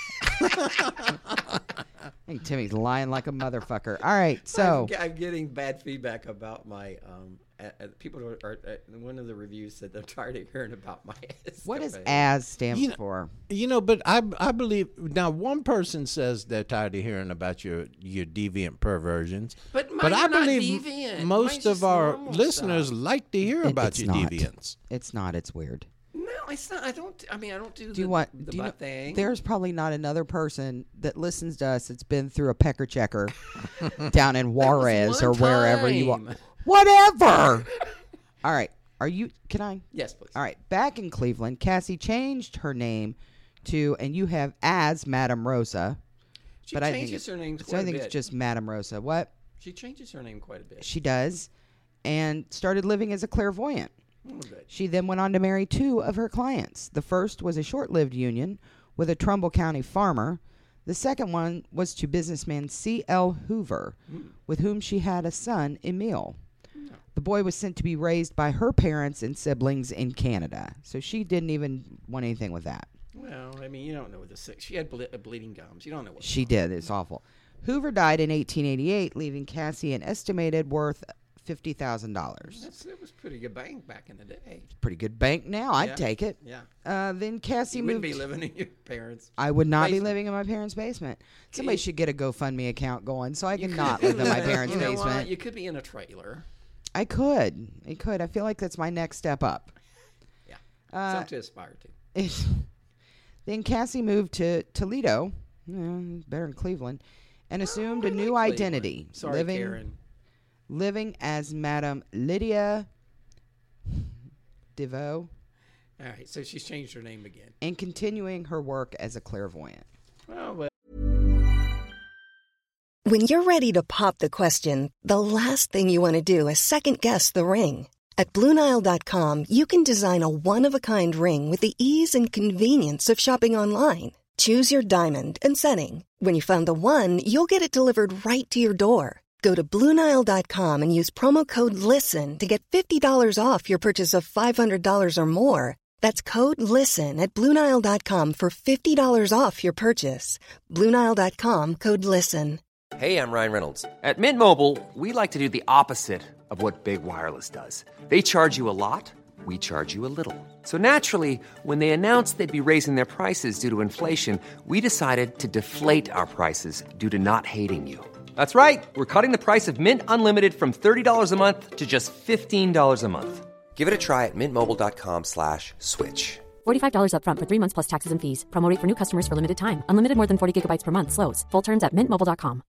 I think Timmy's lying like a motherfucker. All right, so I'm, ge- I'm getting bad feedback about my um. Uh, uh, people are, are uh, one of the reviews said they're tired of hearing about my. what does escapade. "as" stand You know- for? You know, but I I believe now one person says they're tired of hearing about your your deviant perversions, But mine but I are not believe deviant. m- Mine's most of just our normal listeners stuff. like to hear It- about it's your not. deviance. It's not. It's weird. No, it's not. I don't. I mean, I don't do, Do the, you want? the do you know, butt thing. there's probably not another person that listens to us that's been through a pecker checker down in Juarez or one wherever you are. time. Whatever. All right. Are you? Can I? Yes, please. All right. Back in Cleveland, Cassie changed her name to, and you have as Madame Rosa. She but I think changes it- her name So quite I a think bit. it's just Madame Rosa. What? She changes her name quite a bit. She does, and started living as a clairvoyant. A little bit. She then went on to marry two of her clients. The first was a short-lived union with a Trumbull County farmer. The second one was to businessman C L Hoover, with whom she had a son, Emil. The boy was sent to be raised by her parents and siblings in Canada. So she didn't even want anything with that. Well, I mean, you don't know what the sick. She had ble- uh, bleeding gums. You don't know what. She did. It's awful. Hoover died in eighteen eighty-eight, leaving Cassie an estimated worth fifty thousand dollars. That's, it was pretty good bank back in the day. Pretty good bank now. I'd Yeah. take it. Yeah. Uh, then Cassie You moved. wouldn't be living in your parents'. I would not be basement. living in my parents' basement. Somebody you- should get a GoFundMe account going so I You can could not be live in my living- parents' you know what? basement. You could be in a trailer. I could. I could. I feel like that's my next step up. Yeah. Uh, Something to aspire to. It- then Cassie moved to Toledo, yeah, better than Cleveland, and assumed Oh, a I new like identity, Cleveland. Sorry, living Karen. living as Madame Lydia DeVoe All right, so she's changed her name again. and continuing her work as a clairvoyant. Well, well When you're ready to pop the question, the last thing you want to do is second-guess the ring. At Blue Nile dot com, you can design a one-of-a-kind ring with the ease and convenience of shopping online. Choose your diamond and setting. When you find the one, you'll get it delivered right to your door. Go to Blue Nile dot com and use promo code LISTEN to get fifty dollars off your purchase of five hundred dollars or more. That's code LISTEN at Blue Nile dot com for fifty dollars off your purchase. Blue Nile dot com, code LISTEN. Hey, I'm Ryan Reynolds. At Mint Mobile, we like to do the opposite of what Big Wireless does. They charge you a lot, we charge you a little. So naturally, when they announced they'd be raising their prices due to inflation, we decided to deflate our prices due to not hating you. That's right. We're cutting the price of Mint Unlimited from thirty dollars a month to just fifteen dollars a month. Give it a try at mintmobile.com slash switch. forty-five dollars up front for three months plus taxes and fees. Promo rate for new customers for limited time. Unlimited more than forty gigabytes per month. Slows full terms at mint mobile dot com.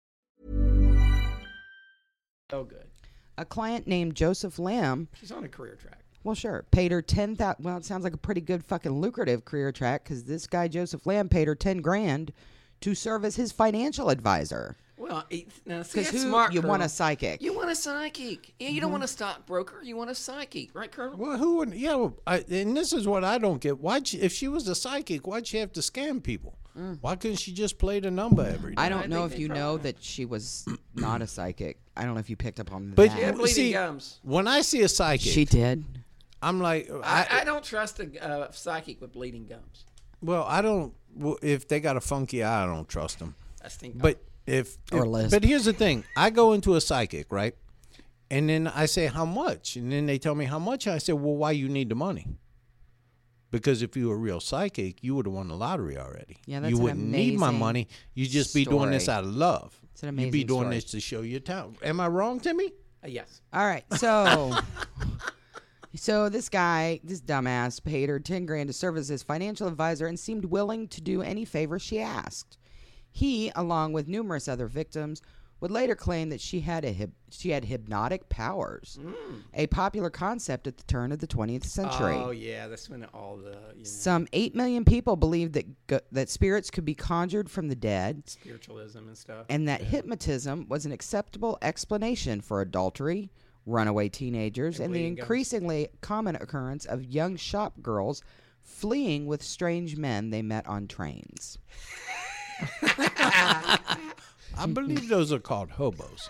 oh, good. A client named Joseph Lamb, She's on a career track. well, sure, paid her ten thousand. Well, it sounds like a pretty good fucking lucrative career track because this guy Joseph Lamb paid her ten grand to serve as his financial advisor. Well, it, now see, Because that's who smart. you want a Colonel. psychic? You want a psychic. Yeah, you don't want a stockbroker. You want a psychic, right, Colonel? Well, who would? Yeah, well, I, and this is what I don't get. Why? If she was a psychic, why'd she have to scam people? Why couldn't she just play the number every day? I don't I know think if they you probably know have. that she was not a psychic. I don't know if you picked up on But that. Yeah, bleeding see, gums. when I see a psychic, She did. I'm like, I, I, I don't trust a uh, psychic with bleeding gums. well, I don't. Well, if they got a funky eye, I don't trust them. I think. But if, Or if- lisp. but here's the thing: I go into a psychic, right? And then I say, "How much?" And then they tell me how much. I say, "Well, why you need the money?" Because if you were a real psychic, you would have won the lottery already. Yeah, that's you an wouldn't need my amazing money. You just be doing this story. out of love. It's an You'd be amazing doing story. this to show your talent. Am I wrong, Timmy? Uh, yes. All right, so so this guy, this dumbass, paid her ten grand to serve as his financial advisor and seemed willing to do any favor she asked. He, along with numerous other victims, would later claim that she had a hyp- she had hypnotic powers, a popular concept at the turn of the twentieth century. Oh yeah, that's when all the you know, Some eight million people believed that go- that spirits could be conjured from the dead, spiritualism and stuff. and that hypnotism was an acceptable explanation for adultery, runaway teenagers, And and, the bleeding gums. increasingly common occurrence of young shop girls fleeing with strange men they met on trains. I believe those are called hobos.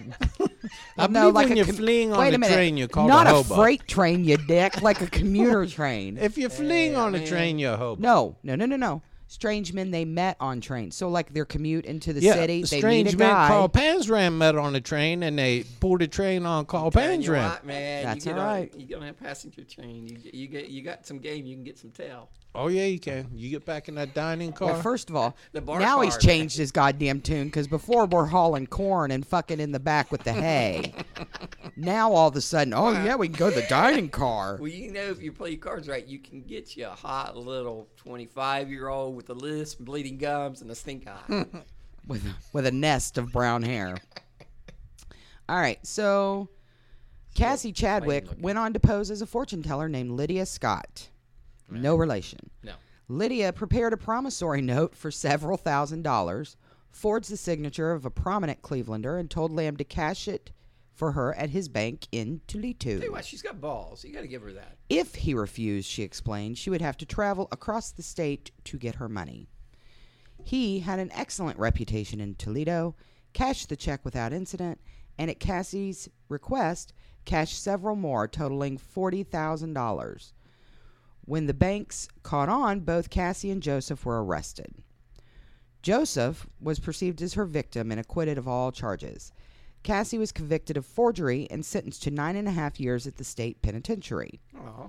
I no, believe like when a you're com- fleeing on wait the a minute. train, you're called Not a a, hobo. freight train, you dick, like a commuter train. If you're fleeing on a train, you're a hobo. No, no, no, no, no. Strange men they met on trains. So like their commute into the Yeah, city, they strange meet a men guy. Carl Panzram met on a train, and they pulled a train on Carl Telling you Panzram. what, man, That's you get all on- right. You get on that passenger train. You get, you get you got some game. You can get some tail. Oh yeah, you can. You get back in that dining car. Well, first of all, The bar now he's card. changed his goddamn tune because before we're hauling corn and fucking in the back with the hay. Now all of a sudden, oh yeah, we can go to the dining car. Well, you know, if you play your cards right, you can get you a hot little twenty-five-year-old with a lisp, bleeding gums, and a stink eye. with with a nest of brown hair. All right, so Cassie Chadwick went on to pose as a fortune teller named Lydia Scott. No relation. No. Lydia prepared a promissory note for several thousand dollars, forged the signature of a prominent Clevelander, and told Lamb to cash it for her at his bank in Toledo. Tell you what, she's got balls. You got to give her that. If he refused, she explained, she would have to travel across the state to get her money. He had an excellent reputation in Toledo, cashed the check without incident, and at Cassie's request, cashed several more, totaling forty thousand dollars. When the banks caught on, both Cassie and Joseph were arrested. Joseph was perceived as her victim and acquitted of all charges. Cassie was convicted of forgery and sentenced to nine and a half years at the state penitentiary. Oh.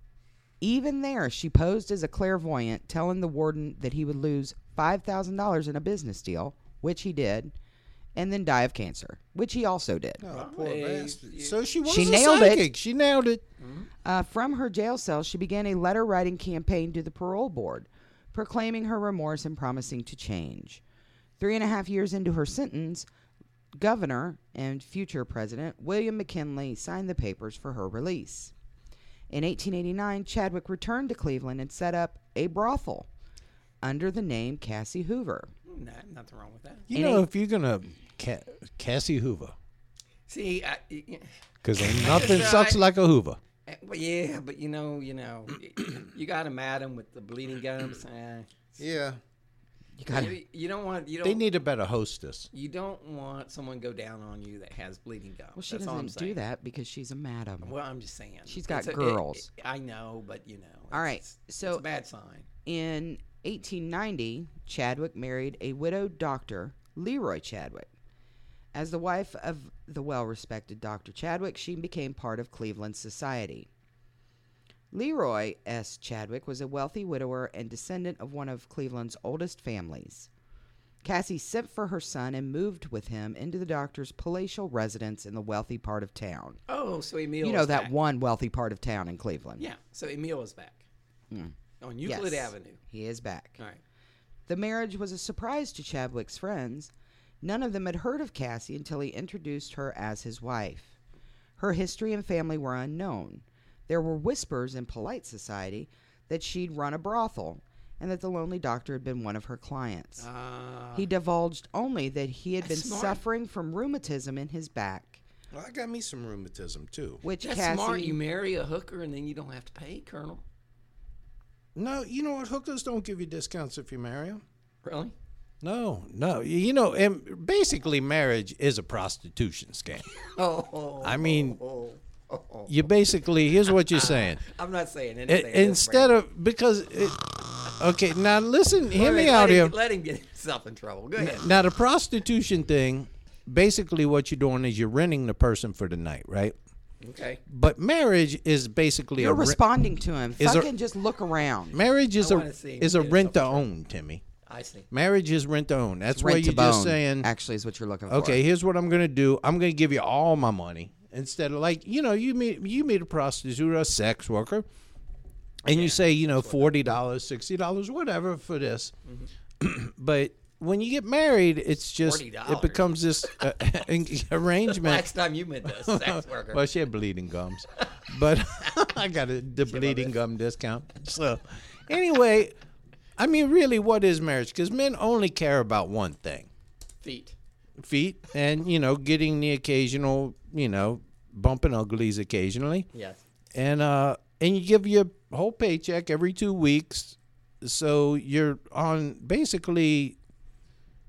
Even there, she posed as a clairvoyant, telling the warden that he would lose five thousand dollars in a business deal, which he did, and then die of cancer, which he also did. Oh, poor Hey, bastard. you- So she was She a nailed it. psychic. She nailed it. Uh, from her jail cell, she began a letter-writing campaign to the parole board, proclaiming her remorse and promising to change. Three and a half years into her sentence, Governor and future President William McKinley signed the papers for her release. In eighteen eighty-nine, Chadwick returned to Cleveland and set up a brothel under the name Cassie Hoover. Nah, nothing wrong with that. You And know, he- if you're gonna ca- Cassie Hoover, See, I, y- because ain't nothing That's sucks right. like a Hoover. y- well, yeah, but you know, you know, you got a madam with the bleeding gums. Eh, Yeah, You got you, you don't want you don't they need a better hostess. you don't want someone go down on you that has bleeding gums. Well, she That's all I'm doesn't do saying. that because she's a madam. Well, I'm just saying. She's got It's a- it- girls. it- I know, but you know. All it's- right, it's- so- it's a bad sign. In eighteen ninety, Chadwick married a widowed doctor, Leroy Chadwick. As the wife of the well-respected Doctor Chadwick, she became part of Cleveland's society. Leroy S. Chadwick was a wealthy widower and descendant of one of Cleveland's oldest families. Cassie sent for her son and moved with him into the doctor's palatial residence in the wealthy part of town. Oh, so Emil. You know is that back. one wealthy part of town in Cleveland. Yeah. So Emil is back on Euclid Yes, Avenue. he is back. All right. The marriage was a surprise to Chadwick's friends. None of them had heard of Cassie until he introduced her as his wife. Her history and family were unknown. There were whispers in polite society that she'd run a brothel and that the lonely doctor had been one of her clients. Uh, He divulged only that he had been That's smart. suffering from rheumatism in his back, Well, I got me some rheumatism too. which that's Cassie smart. You marry a hooker and then you don't have to pay, Colonel. No, you know what? Hookers don't give you discounts if you marry them. Really? No, no. You know, and basically, marriage is a prostitution scam. Oh. I mean, oh, oh, oh. you basically here's what you're saying. I'm not saying I- anything. instead of because, it, okay, now listen, hear me let out him, here. Let him get himself in trouble. Go ahead. Now, the prostitution thing, basically, what you're doing is you're renting the person for the night, right? Okay. But marriage is basically You're a re- responding to him. Is there- Fucking just look around. marriage is I a wanna see him is a get rent to himself in own, Timmy. I see. Marriage is rent to own. That's why Rent you're to just bone, saying, actually, is what you're looking for. okay, here's what I'm gonna do. I'm gonna give you all my money instead of like, you know, you meet you meet a prostitute or a sex worker, and you say, you know, forty dollars, sixty dollars, whatever for this. But when you get married, it's just forty dollars. it becomes this uh, arrangement. Last time you met the sex worker. Well, she had bleeding gums, but I got a, the bleeding gum discount. So, anyway, I mean, really, what is marriage? Because men only care about one thing: Feet. feet, and you know, getting the occasional, you know, bumping uglies occasionally, Yes. and uh, and you give your whole paycheck every two weeks, so you're on basically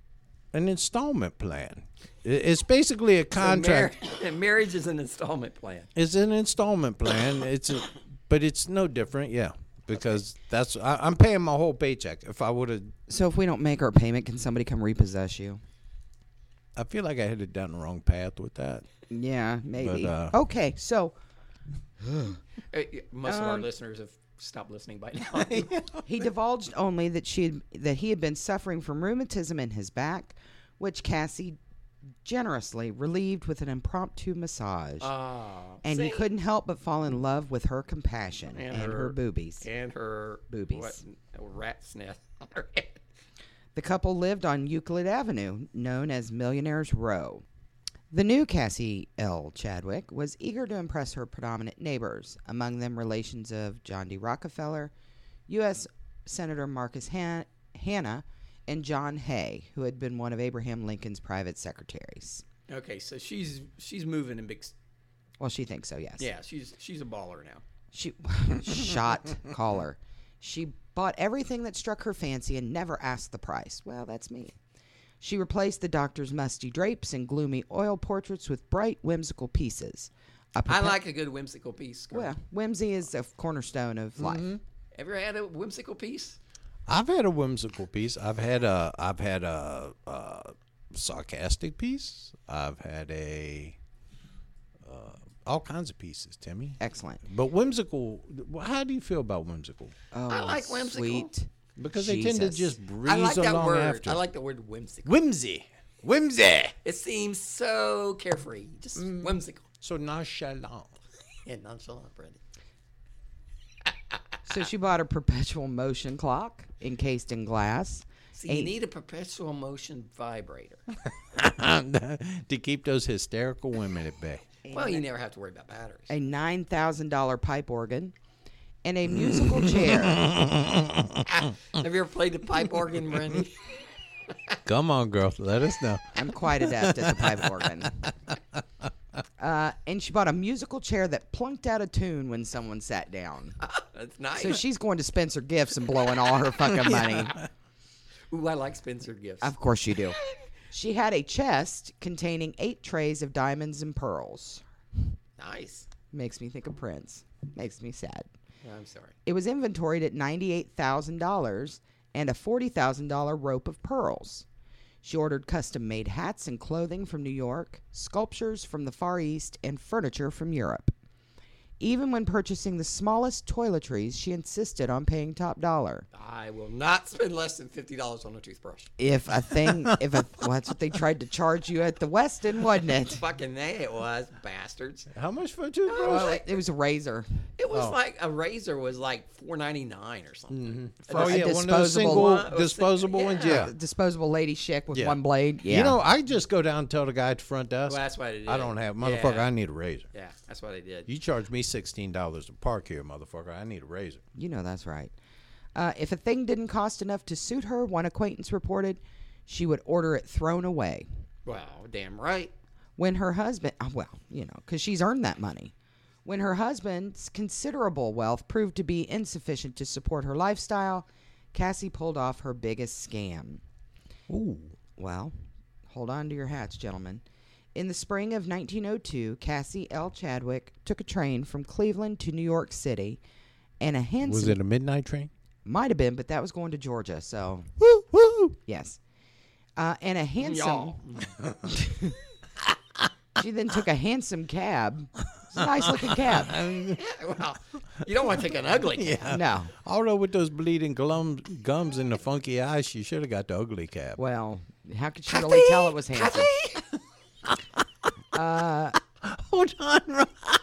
an installment plan. I- It's basically a contract. So mar- marriage is an installment plan. It's an installment plan. It's a, but it's no different, yeah. Because that's I, I'm paying my whole paycheck. If I would have, So if we don't make our payment, can somebody come repossess you? I feel like I headed down the wrong path with that. Yeah, maybe. uh, okay, so Uh, Most of our Um, listeners have stopped listening by now. he divulged only that she had, that he had been suffering from rheumatism in his back, which Cassie generously relieved with an impromptu massage. Ah, and he see? couldn't help but fall in love with her compassion and, And her, her- boobies. and her Boobies. What, a rat's nest on her head. The couple lived on Euclid Avenue, known as Millionaire's Row. The new Cassie L. Chadwick was eager to impress her predominant neighbors, among them relations of John D. Rockefeller, U S Senator Marcus Han- Hanna, and John Hay, who had been one of Abraham Lincoln's private secretaries. Okay, so she's she's moving in big. s- Well, she thinks so, yes. Yeah, she's she's a baller now. She shot caller. She bought everything that struck her fancy and never asked the price. Well, that's me. She replaced the doctor's musty drapes and gloomy oil portraits with bright, whimsical pieces. A I perpe- like a good whimsical piece. Girl. Well, whimsy is a cornerstone of life. Ever had a whimsical piece? I've had a whimsical piece. I've had a I've had a, a sarcastic piece. I've had a uh, all kinds of pieces, Timmy. Excellent. But whimsical. How do you feel about whimsical? Oh, I like whimsical. Sweet. Because they tend to Jesus. just breeze I like that along word. after. I like the word whimsical. whimsy. Whimsy. It seems so carefree, just Mm. whimsical So nonchalant. and nonchalant, Brandon. So she bought a perpetual motion clock encased in glass. See, A- you need a perpetual motion vibrator. To keep those hysterical women at bay. Well, you never have to worry about batteries. a nine thousand dollars pipe organ, and a musical chair. Have you ever played the pipe organ, Brandon? Come on, girl. Let us know. I'm quite adept at the pipe organ. Uh, and she bought a musical chair that plunked out a tune when someone sat down. That's nice. So she's going to Spencer Gifts and blowing all her fucking money. Ooh, I like Spencer gifts. Of course you do. She had a chest containing eight trays of diamonds and pearls. Nice. Makes me think of Prince. Makes me sad. I'm sorry. It was inventoried at ninety-eight thousand dollars and a forty thousand dollars rope of pearls. She ordered custom-made hats and clothing from New York, sculptures from the Far East, and furniture from Europe. Even when purchasing the smallest toiletries, she insisted on paying top dollar. I will not spend less than fifty dollars on a toothbrush. If a thing, if a, well, that's what they tried to charge you at the Westin, wasn't it? Fucking they it was, bastards. How much for a toothbrush? Well, it was a razor. It was like a razor was like four ninety nine or something. Oh, a yeah, one of those disposable single one. disposable ones, Yeah. yeah. Disposable lady chic with Yeah. one blade. Yeah. You know, I just go down and tell the guy at the front desk, Well, that's why they did. I don't have, motherfucker, Yeah. I need a razor. Yeah, that's why they did. You charge me sixteen dollars to park here, motherfucker. I need a razor. You know that's right. Uh, if a thing didn't cost enough to suit her, one acquaintance reported, she would order it thrown away. Well, damn right. When her husband, oh, well, you know, because she's earned that money. When her husband's considerable wealth proved to be insufficient to support her lifestyle, Cassie pulled off her biggest scam. Ooh. Well, hold on to your hats, gentlemen. In the spring of nineteen oh two, Cassie L. Chadwick took a train from Cleveland to New York City, and a handsome... Was it a midnight train? Might have been, but that was going to Georgia, so... Woo, woo. Yes. Uh, and a handsome... Y'all. She then took a handsome cab. It's a nice-looking cab. Well, you don't want to take an ugly cab. Yeah. No. Although with those bleeding glum, gums and the funky eyes, she should have got the ugly cab. Well, how could she really tell it was handsome? Hold on, Ron.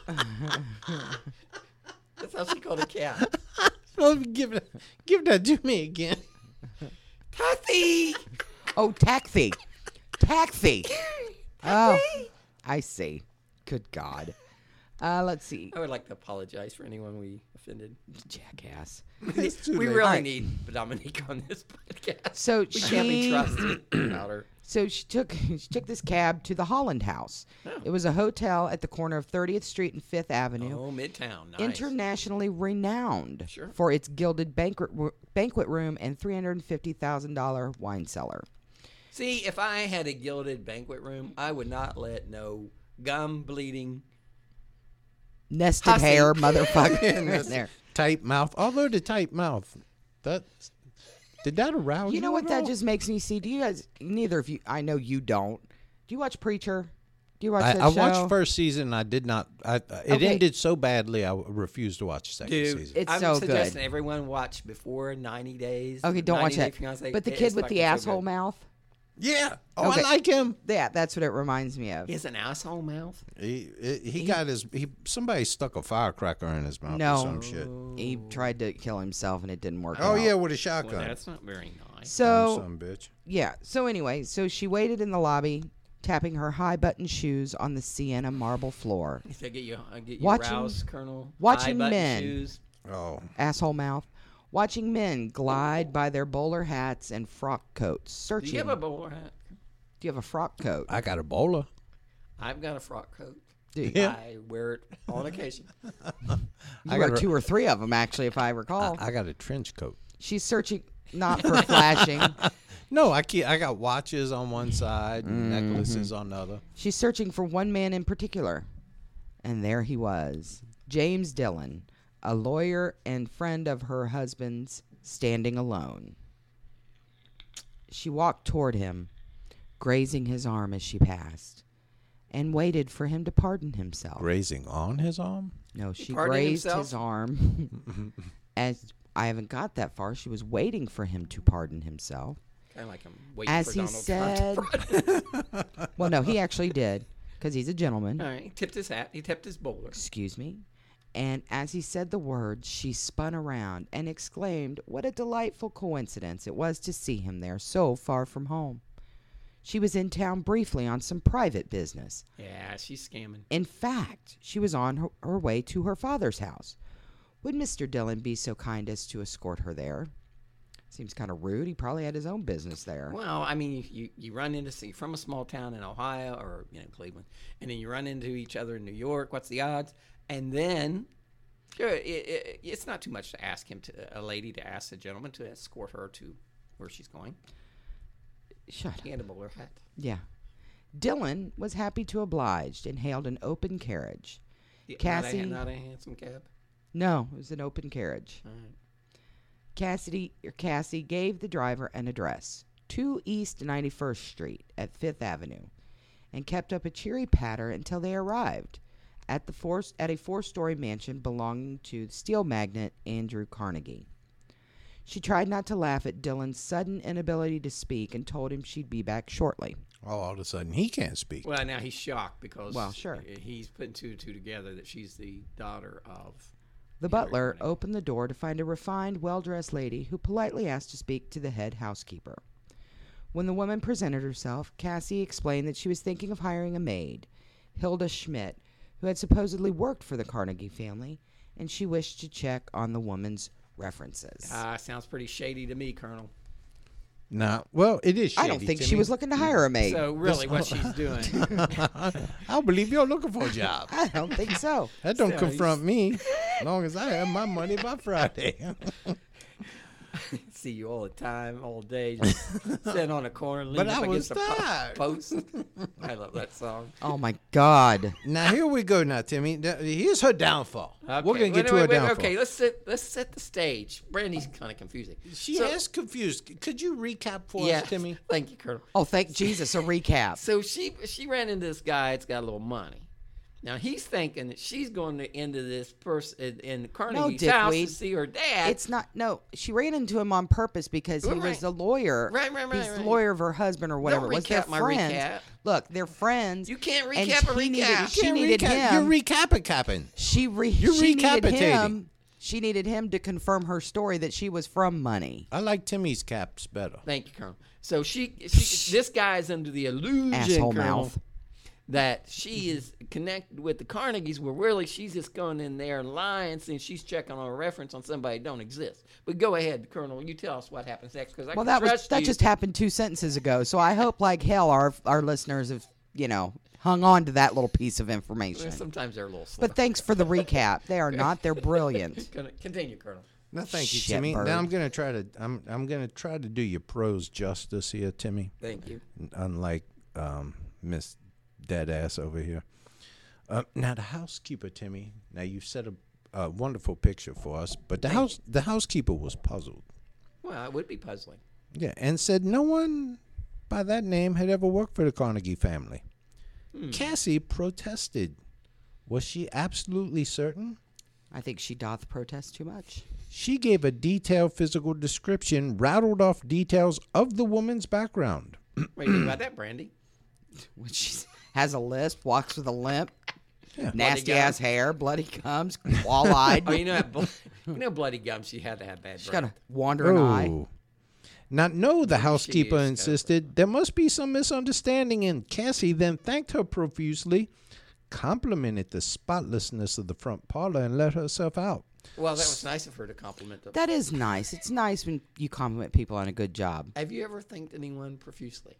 That's how she called a cab. Oh, give, it, give that to me again. Kathy! Oh, taxi. Taxi. Oh, I see. Good God. Uh, let's see. I would like to apologize for anyone we offended. Jackass. It's too We late. really All right. need Dominique on this podcast. So we can't be she- trusted about her. So she took she took this cab to the Holland House. It was a hotel at the corner of thirtieth Street and fifth Avenue. Oh, Midtown. Nice. Internationally renowned Sure. for its gilded banquet banquet room and three hundred fifty thousand dollars wine cellar. See, if I had a gilded banquet room, I would not let no gum bleeding. Nested Hussy. hair, motherfucker, in That's there. tight mouth. Although the tight mouth, that did that arouse you? You know what at that all? just makes me see? Do you guys? Neither of you. I know you don't. Do you watch Preacher? Do you watch I, that I show? watched first season. I did not. I, it Okay. ended so badly. I refused to watch the second Dude, season. It's I'm so suggesting good. everyone watch before ninety days. Okay, don't watch ninety that. Day Fiancé. But the It's kid with fucking the so asshole good. mouth. yeah. Oh, Okay. I like him. Yeah, that's what it reminds me of. He has an asshole mouth. He he, he got his. He somebody stuck a firecracker in his mouth No. or some shit. He tried to kill himself and it didn't work Oh out. yeah, with a Well, shotgun. that's not very nice. So Some bitch. yeah. So anyway, so she waited in the lobby, tapping her high button shoes on the sienna marble floor. If I get you, I get you Watching- roused, Colonel. watching High button men. Shoes. Oh. Asshole mouth. Watching men glide by their bowler hats and frock coats, Do searching. you have a bowler hat? Do you have a frock coat? I got a bowler. I've got a frock coat. Do you? Yeah. I wear it on occasion. You I wear got a- two or three of them, actually, if I recall. I, I got a trench coat. She's searching not for flashing. No, I keep, I got watches on one side and Mm-hmm. necklaces on the other. She's searching for one man in particular. And there he was, James Dillon, a lawyer and friend of her husband's, standing alone. She walked toward him, grazing his arm as she passed, and waited for him to pardon himself. Grazing on his arm? No, she pardoned grazed himself? his arm. As I haven't got that far, she was waiting for him to pardon himself. Kind of like I'm waiting As for he Donald said, Trump. to well, no, he actually did, because he's a gentleman. All right, he tipped his hat. He tipped his bowler. Excuse me. And as he said the words, she spun around and exclaimed what a delightful coincidence it was to see him there so far from home. She was in town briefly on some private business. Yeah, she's scamming. In fact, she was on her, her way to her father's house. Would Mister Dillon be so kind as to escort her there? Seems kind of rude. He probably had his own business there. Well, I mean, you, you, you run into, see, from a small town in Ohio or, you know, Cleveland, and then you run into each other in New York. What's the odds? And then, sure, it, it, it's not too much to ask him, to a lady to ask a gentleman to escort her to where she's going. Shut up. And a bowler hat. Yeah. Dillon was happy to oblige and hailed an open carriage. Yeah, Cassie- Not a, not a handsome cab. No, it was an open carriage. All right. Cassidy or Cassie gave the driver an address, two East ninety-first Street at Fifth Avenue, and kept up a cheery patter until they arrived at the four, at a four-story mansion belonging to steel magnate Andrew Carnegie. She tried not to laugh at Dillon's sudden inability to speak and told him she'd be back shortly. Oh, all of a sudden he can't speak. Well, now he's shocked because Well, sure. he's putting two and two together that she's the daughter of. The Henry butler Carnegie. opened the door to find a refined, well-dressed lady who politely asked to speak to the head housekeeper. When the woman presented herself, Cassie explained that she was thinking of hiring a maid, Hilda Schmidt, who had supposedly worked for the Carnegie family, and she wished to check on the woman's references. Ah, sounds pretty shady to me, Colonel. Nah, well, it is. I don't shady think to she me. was looking to hire a maid. So really, what she's doing? I don't believe you're looking for a job. I don't think so. That don't So confront me. As long as I have my money by Friday. See you all the time, all day, just sitting on a corner, leaning But up I was against a po- tired. post. I love that song. Oh, my God. Now here we go. Now, Timmy, Th- here's her downfall. We're gonna Okay, get wait, to wait, her wait, downfall. Okay, let's set let's set the stage. Brandy's kind of confusing. She So- is confused. Could you recap for Yeah, us, Timmy? thank you, Colonel. Oh, thank Jesus, a recap. So she she ran into this guy that's got a little money. Now he's thinking that she's going to into this person in Carnegie's house to dickweed. see her dad. It's not, no, she ran into him on purpose because he Right. was the lawyer. Right, right, right, He's the right. lawyer of her husband or whatever Don't it was. They're recap my friends. recap. Look, they're friends. You can't and recap a he Needed, recap. she Can't needed recap- him. You're recapping. she re, You're she needed recapitating. him. She needed him to confirm her story that she was from money. I like Timmy's caps better. Thank you, Colonel. So she, she this guy is under the illusion, Asshole Colonel, mouth. that she is connected with the Carnegies, where really she's just going in there and lying, saying she's checking on a reference on somebody that don't exist. But go ahead, Colonel. You tell us what happens next, because I Well, can that was trust that you. just happened two sentences ago. So I hope, like hell, our our listeners have you know hung on to that little piece of information. Sometimes they're a little slow. But thanks for the recap. They are not. They're brilliant. Continue, Colonel. No, thank you, Shit Timmy. bird. Now I'm gonna try to I'm I'm gonna try to do your prose justice here, Timmy. Thank you. Unlike um, Miss Deadass over here. Uh, now the housekeeper, Timmy. Now you've set a, a wonderful picture for us, but the house the housekeeper was puzzled. Well, it would be puzzling. Yeah, and said no one by that name had ever worked for the Carnegie family. Hmm. Cassie protested. Was she absolutely certain? I think she doth protest too much. She gave a detailed physical description, rattled off details of the woman's background. What do you think about that, Brandy? When she has a lisp, walks with a limp, Yeah. nasty Bloody ass hair, bloody gums, wall-eyed. Oh, you know, that bl- you know, bloody gums. She had to have bad She's got breath. a wandering eye. Oh. Now, no, the housekeeper is, insisted there must be some misunderstanding, and Cassie then thanked her profusely, complimented the spotlessness of the front parlor, and let herself out. Well, that was nice of her to compliment them. That is nice. It's nice when you compliment people on a good job. Have you ever thanked anyone profusely?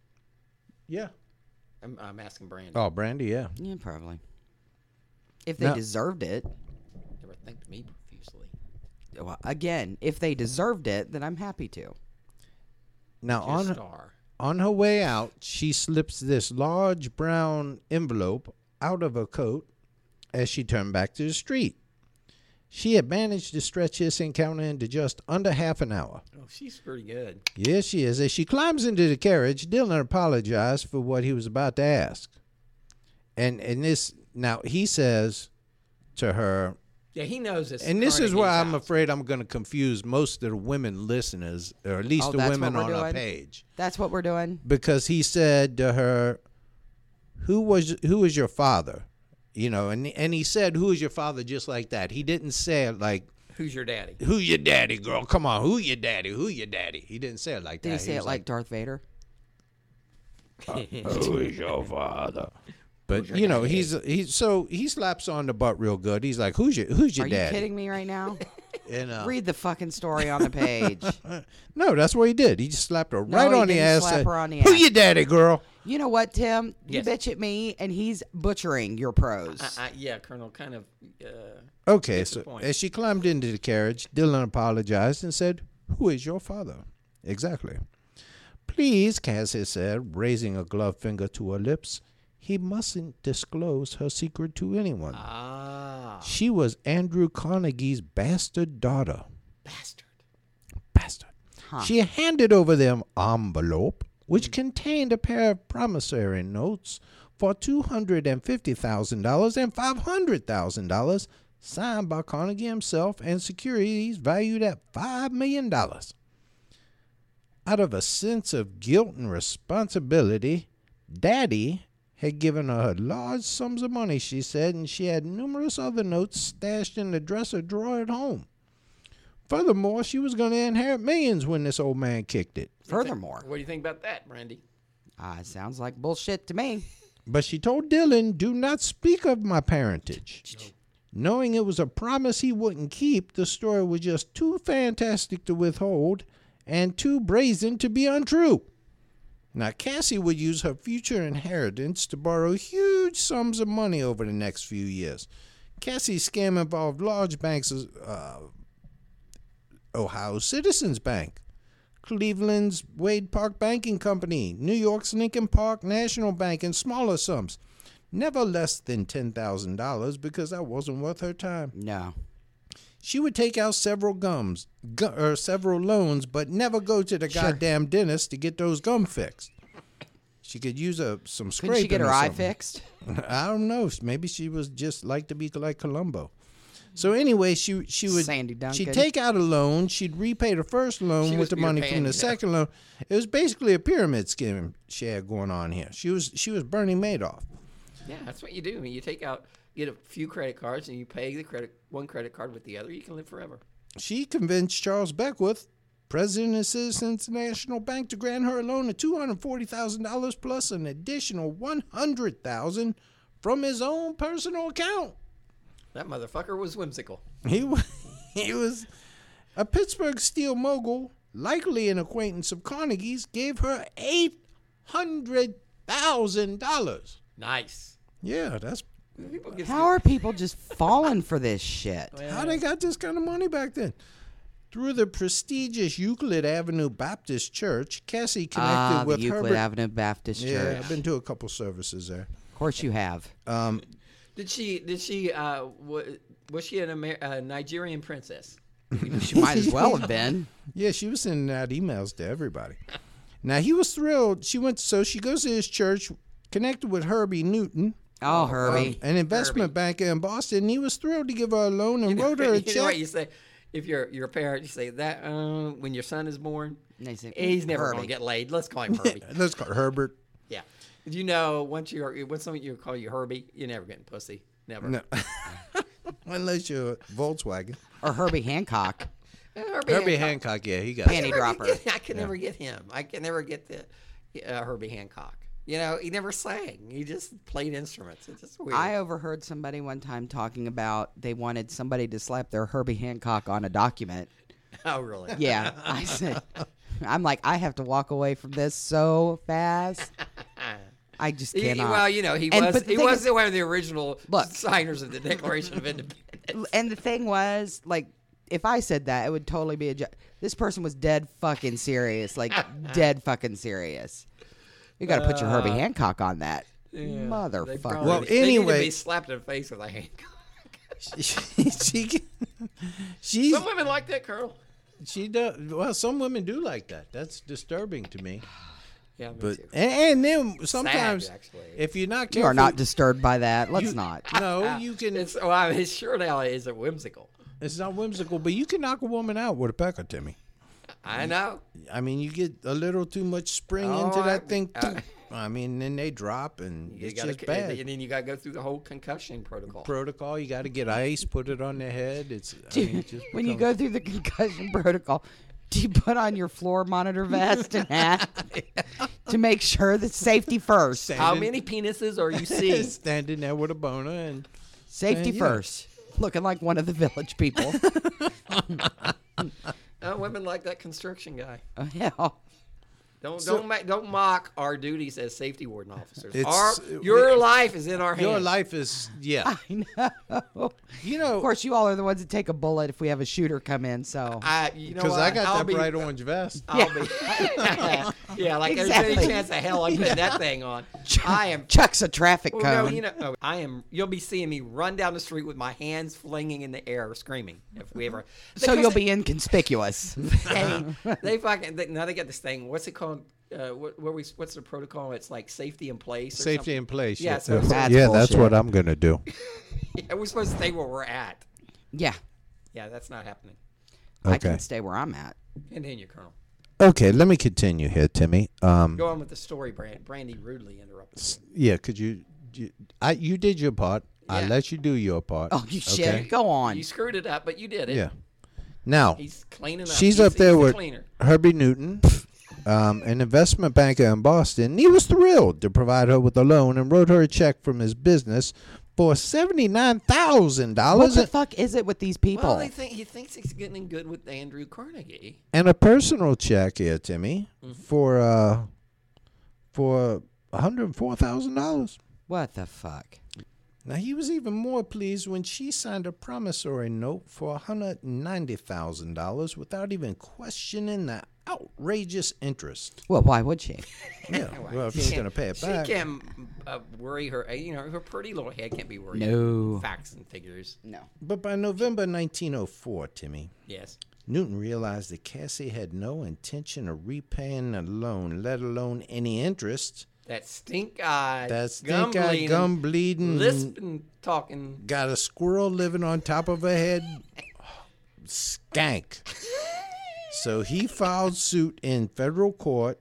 Yeah. I'm, I'm asking Brandy. Oh, Brandy, yeah. Yeah, probably. If they Now- deserved it. Never thanked me profusely. Well, again, if they deserved it, then I'm happy to. Now, Your on her, star. on her way out, she slips this large brown envelope out of her coat as she turned back to the street. She had managed to stretch this encounter into just under half an hour. Oh, she's pretty good. Yes, she is. As she climbs into the carriage, Dylan apologized for what he was about to ask. And and this now he says to her, Yeah, he knows this. and this is where Carnegie's I'm house. afraid I'm going to confuse most of the women listeners, or at least Oh, the that's women what on we're our doing? page, That's what we're doing. because he said to her, "Who was who was your father?" You know, and and he said, "Who is your father?" Just like that. He didn't say it like, Who's your daddy? "Who your daddy, girl? Come on, who your daddy? Who your daddy?" He didn't say it like Did that. he say was it like Darth Vader? Who is your father? But you know, he's he's so he slaps on the butt real good. He's like, "Who's your who's your Are daddy?" you kidding me right now? And, uh, Read the fucking story on the page. no, that's what he did. He just slapped her No, right he on the didn't ass. slap said, her on the Who ass. your daddy, girl? You know what, Tim? You Yes. bitch at me, and he's butchering your prose. I, I, yeah, Colonel, kind of. Uh, Okay, That's the so point. as she climbed into the carriage, Dylan apologized and said, "Who is your father?" Exactly. "Please," Cassie said, raising a gloved finger to her lips. "He mustn't disclose her secret to anyone." ah, She was Andrew Carnegie's bastard daughter. bastard. Bastard. Huh. She handed over them envelope, which contained a pair of promissory notes for two hundred fifty thousand dollars and five hundred thousand dollars, signed by Carnegie himself, and securities valued at five million dollars. Out of a sense of guilt and responsibility, Daddy had given her large sums of money, she said, and she had numerous other notes stashed in the dresser drawer at home. Furthermore, she was going to inherit millions when this old man kicked it. Furthermore, What do you think about that, Brandy? ah, sounds like bullshit to me. But she told Dylan, "Do not speak of my parentage." Knowing it was a promise he wouldn't keep, the story was just too fantastic to withhold and too brazen to be untrue. Now, Cassie would use her future inheritance to borrow huge sums of money over the next few years. Cassie's scam involved large banks, uh, Ohio Citizens Bank, Cleveland's Wade Park Banking Company, New York's Lincoln Park National Bank, and smaller sums. Never less than ten thousand dollars because that wasn't worth her time. No. She would take out several gums, gu- or several loans, but never go to the Sure. goddamn dentist to get those gum fixed. She could use a some scraping. Couldn't she get her or eye something. fixed? I don't know. Maybe she was just like to be like Columbo. So anyway, she she would Sandy Duncan. she'd take out a loan. She'd repay the first loan She with was the Peter money Pan, from the yeah. second loan. It was basically a pyramid scheme she had going on here. She was she was Bernie Madoff. Yeah, that's what you do. I mean, you take out, get a few credit cards, and you pay the credit one credit card with the other. You can live forever. She convinced Charles Beckwith, president of Citizens National Bank, to grant her a loan of two hundred forty thousand dollars plus an additional one hundred thousand dollars from his own personal account. That motherfucker was whimsical. He was, he was a Pittsburgh steel mogul, likely an acquaintance of Carnegie's, gave her eight hundred thousand dollars. Nice. Yeah, that's People get How are people just falling for this shit? how they got this kind of money back then. Through the prestigious Euclid Avenue Baptist Church, Cassie connected Ah, with the Euclid Herbert. Avenue Baptist Yeah, Church. I've been to a couple services there. Of course you have. Um, Did she? Did she? Uh, w- was she an Amer- uh, Nigerian princess? She might as well have been. yeah, she was sending out emails to everybody. Now he was thrilled. She went, so she goes to his church, connected with Herbie Newton, Oh, um, Herbie. an investment banker in Boston. And he was thrilled to give her a loan and wrote her a You know check. what you say? If you're you're a parent, you say that uh, when your son is born, And they say, he's never Herbie. gonna get laid. Let's call him Herbie. Let's call it Herbert. Yeah. Did you know once you're once someone you call you Herbie, you're never getting pussy. Never. No. Unless you're Volkswagen. Or Herbie Hancock. Herbie, Herbie Hancock. Hancock, yeah, he got Panty it. dropper. I can never get him. I can never get the uh, Herbie Hancock. You know, he never sang. He just played instruments. It's just weird. I overheard somebody one time talking about they wanted somebody to slap their Herbie Hancock on a document. oh, really? Yeah, I said, I'm like, I have to walk away from this so fast. I just He- cannot. well, you know, he And- was but the he thing was is- one of the original Look. signers of the Declaration of Independence. And the thing was, like, if I said that, it would totally be a joke. This person was dead fucking serious, like dead fucking serious. You got to put your Herbie Hancock on that, They motherfucker. probably- Well, they need to anyway- be slapped in the face with a Hancock. she, she, she's, Some women like that, Colonel. she does. Well, some women do like that. That's disturbing to me. Yeah, me But too. and, and then sometimes, actually. if you're not You careful, are not disturbed by that. Let's you- not. No, you can. It's, well, I mean, sure now is it whimsical. It's not whimsical, but you can knock a woman out with a pecker, Timmy. I know. I mean, you get a little too much spring Oh, into that I- thing. I- Too. I mean, then they drop, and You it's gotta, just bad. And then you got to go through the whole concussion protocol. Protocol. You got to get ice, put it on their head. It's I mean, it just When you becomes- go through the concussion protocol, do you put on your floor monitor vest and hat to make sure that safety first? How many penises are you seeing? standing there with a boner and Safety Uh, yeah. first. Looking like one of the village people. Oh, women like that construction guy. Oh, hell. Don't So- don't ma- don't mock our duties as safety warden officers. It's- Our, your life is in our hands. your life is yeah. I know. You know, Of course, you all are the ones that take a bullet if we have a shooter come in. So I, you know because what? I got I'll that be, bright orange vest. I'll be, yeah, like there's Exactly. any chance of hell I'm putting that thing on. I am. Chuck's a traffic Well, cone. no, you know, no, I am. You'll be seeing me run down the street with my hands flinging in the air, screaming. If we ever, so because you'll be inconspicuous. They, they fucking they, now they got this thing. What's it called? Uh, what, what we? What's the protocol? It's like safety in place. Or Safety something. in place. Yeah, Yeah, so- That's yeah, that's bullshit. what I'm gonna do. Yeah, we're supposed to stay where we're at. Yeah, Yeah, that's not happening. I Okay. can stay where I'm at. Continue, Colonel. Okay, let me continue here, Timmy. Um, Go on with the story, Brand. Brandy rudely interrupted. yeah, could you, you? I you did your part. I Yeah. let you do your part. Oh, you shit. okay? Go on. You screwed it up, but you did it. Yeah. Now He's cleaning up. she's He's- up there he's the with cleaner. Herbie Newton, um, an investment banker in Boston. He was thrilled to provide her with a loan and wrote her a check from his business for seventy-nine thousand what dollars the fuck is it with these people? Well, they think he thinks he's getting good with Andrew Carnegie. and a personal check here, Timmy, for uh, for one hundred four thousand dollars. what the fuck? Now, he was even more pleased when she signed a promissory note for one hundred ninety thousand dollars without even questioning the outrageous interest. Well, why would she? Yeah, well, if She he's can't- going to pay it She back. can't uh, worry her. You know, her pretty little head can't be worried. No. about facts and figures. No. But by November nineteen oh four, Timmy, Yes. Newton realized that Cassie had no intention of repaying the loan, let alone any interest. That stink-eyed, That gum stink-eyed, bleeding, gum-bleeding- lisping, talking. Got a squirrel living on top of her head. Skank. So he filed suit in federal court.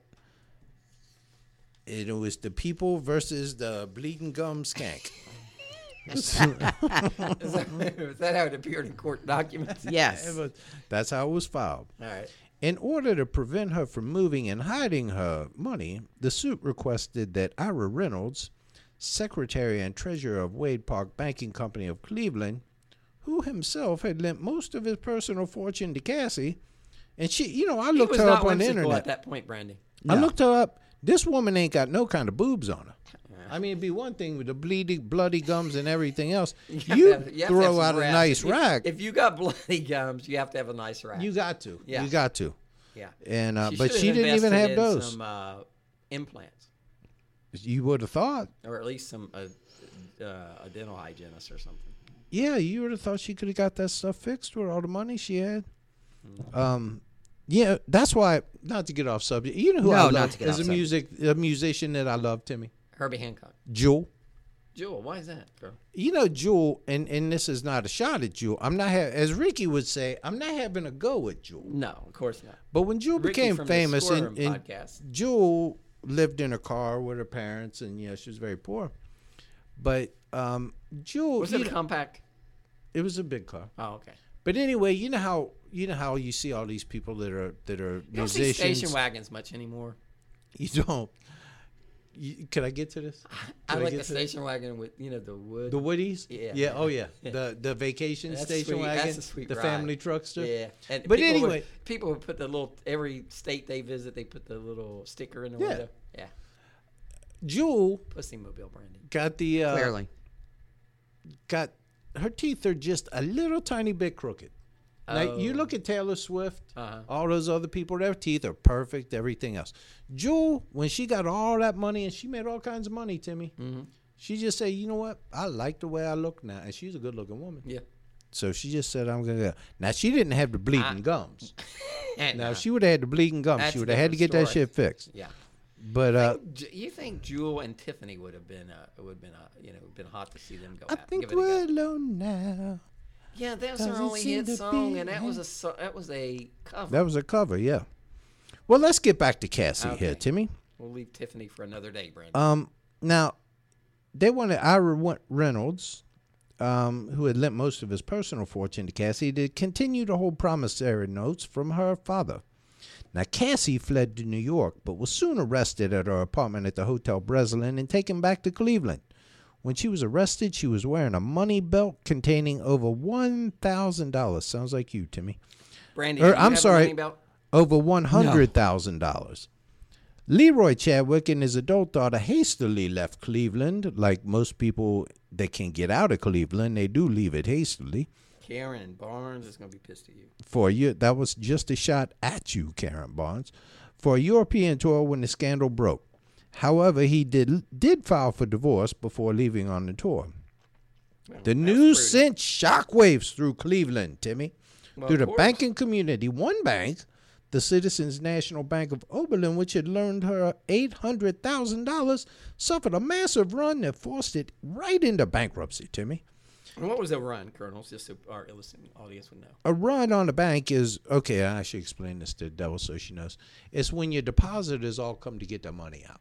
It was the people versus the bleeding gum skank. Is that, is that how it appeared in court documents? Yes. It was- That's how it was filed. All right. In order to prevent her from moving and hiding her money, the suit requested that Ira Reynolds, secretary and treasurer of Wade Park Banking Company of Cleveland, who himself had lent most of his personal fortune to Cassie, and she, you know, I He looked was her not up on the whimsical internet. at that point, Brandy. I looked her up. This woman ain't got no kind of boobs on her. I mean, it'd be one thing with the bleeding, bloody gums and everything else. You, you have to have- you have to throw have some out a rack. nice If- rack. If you got bloody gums, you have to have a nice rack. You got to. Yeah. You got to. yeah. And uh, She but should she have didn't even have invested in those. Some uh, implants, You would have thought. or at least some uh, uh, a dental hygienist or something. Yeah, you would have thought she could have got that stuff fixed with all the money she had. Um, yeah, that's why. Not to get off subject. You know who No, I not love to get as off a subject. music a musician that I love, Timmy Herbie Hancock. Jewel. Jewel, why is that, girl? You know, Jewel, and, and this is not a shot at Jewel. I'm not, ha- as Ricky would say, I'm not having a go at Jewel. No, of course not. But when Jewel Ricky became from the famous, Square and, Room and podcast. Jewel lived in a car with her parents, and yeah, she was very poor. But um, Jewel, Was you it a know, compact? it was a big car. Oh, okay. But anyway, you know how you know how you see all these people that are that are You don't see musicians. station wagons much anymore. You don't. You, can I get to this? I Can like get the to this? station wagon with, you know, the wood. The Woodies? Yeah. Yeah. Oh, yeah. The the vacation That's station sweet. wagon. That's a sweet the ride. family truckster. Yeah. And But people anyway, would, people would put the little, every state they visit, they put the little sticker in the Yeah. window. Yeah. Jewel Pussy Mobile branding. got the uh, Clearly. got her teeth are just a little tiny bit crooked. Now you Oh. look at Taylor Swift, Uh-huh. all those other people, their teeth are perfect, everything else. Jewel, when she got all that money and she made all kinds of money, Timmy, Mm-hmm. she just said, you know what? I like the way I look now. And she's a good looking woman. Yeah. So she just said, I'm going to go. Now, she didn't have the bleeding gums. And, Now, uh, if she would have had the bleeding gums, That's she a would have had to get different that story. shit fixed. yeah. But uh, J- You think Jewel and Tiffany would have been, uh, would have been, uh, you know, been hot to see them go I out? think give it a we're go. alone now. Yeah, that was her doesn't only seem hit to song, be and that was a so- that was a cover. That was a cover, yeah. Well, let's get back to Cassie here, Okay. Timmy. We'll leave Tiffany for another day, Brandon. Um, now, they wanted Ira Wa- Reynolds, um, who had lent most of his personal fortune to Cassie, to continue to hold promissory notes from her father. Now, Cassie fled to New York, but was soon arrested at her apartment at the Hotel Breslin and taken back to Cleveland. When she was arrested, she was wearing a money belt containing over one thousand dollars. Sounds like you, Timmy. Brandy, or, do you I'm have a sorry. money belt? Over one hundred thousand dollars. Leroy Chadwick and his adult daughter hastily left Cleveland. Like most people that can get out of Cleveland, they do leave it hastily. Karen Barnes is going to be pissed at you. For you, that was just a shot at you, Karen Barnes, for a European tour when the scandal broke. However, he did did file for divorce before leaving on the tour. Well, The that's news prudent. sent shockwaves through Cleveland, Timmy. Well, through of the course. banking community. One bank, the Citizens National Bank of Oberlin, which had loaned her eight hundred thousand dollars, suffered a massive run that forced it right into bankruptcy, Timmy. And what was the run, Colonel? Just so our listening audience would know. A run on a bank is, okay, I should explain this to Devil so she knows. It's when your depositors all come to get their money out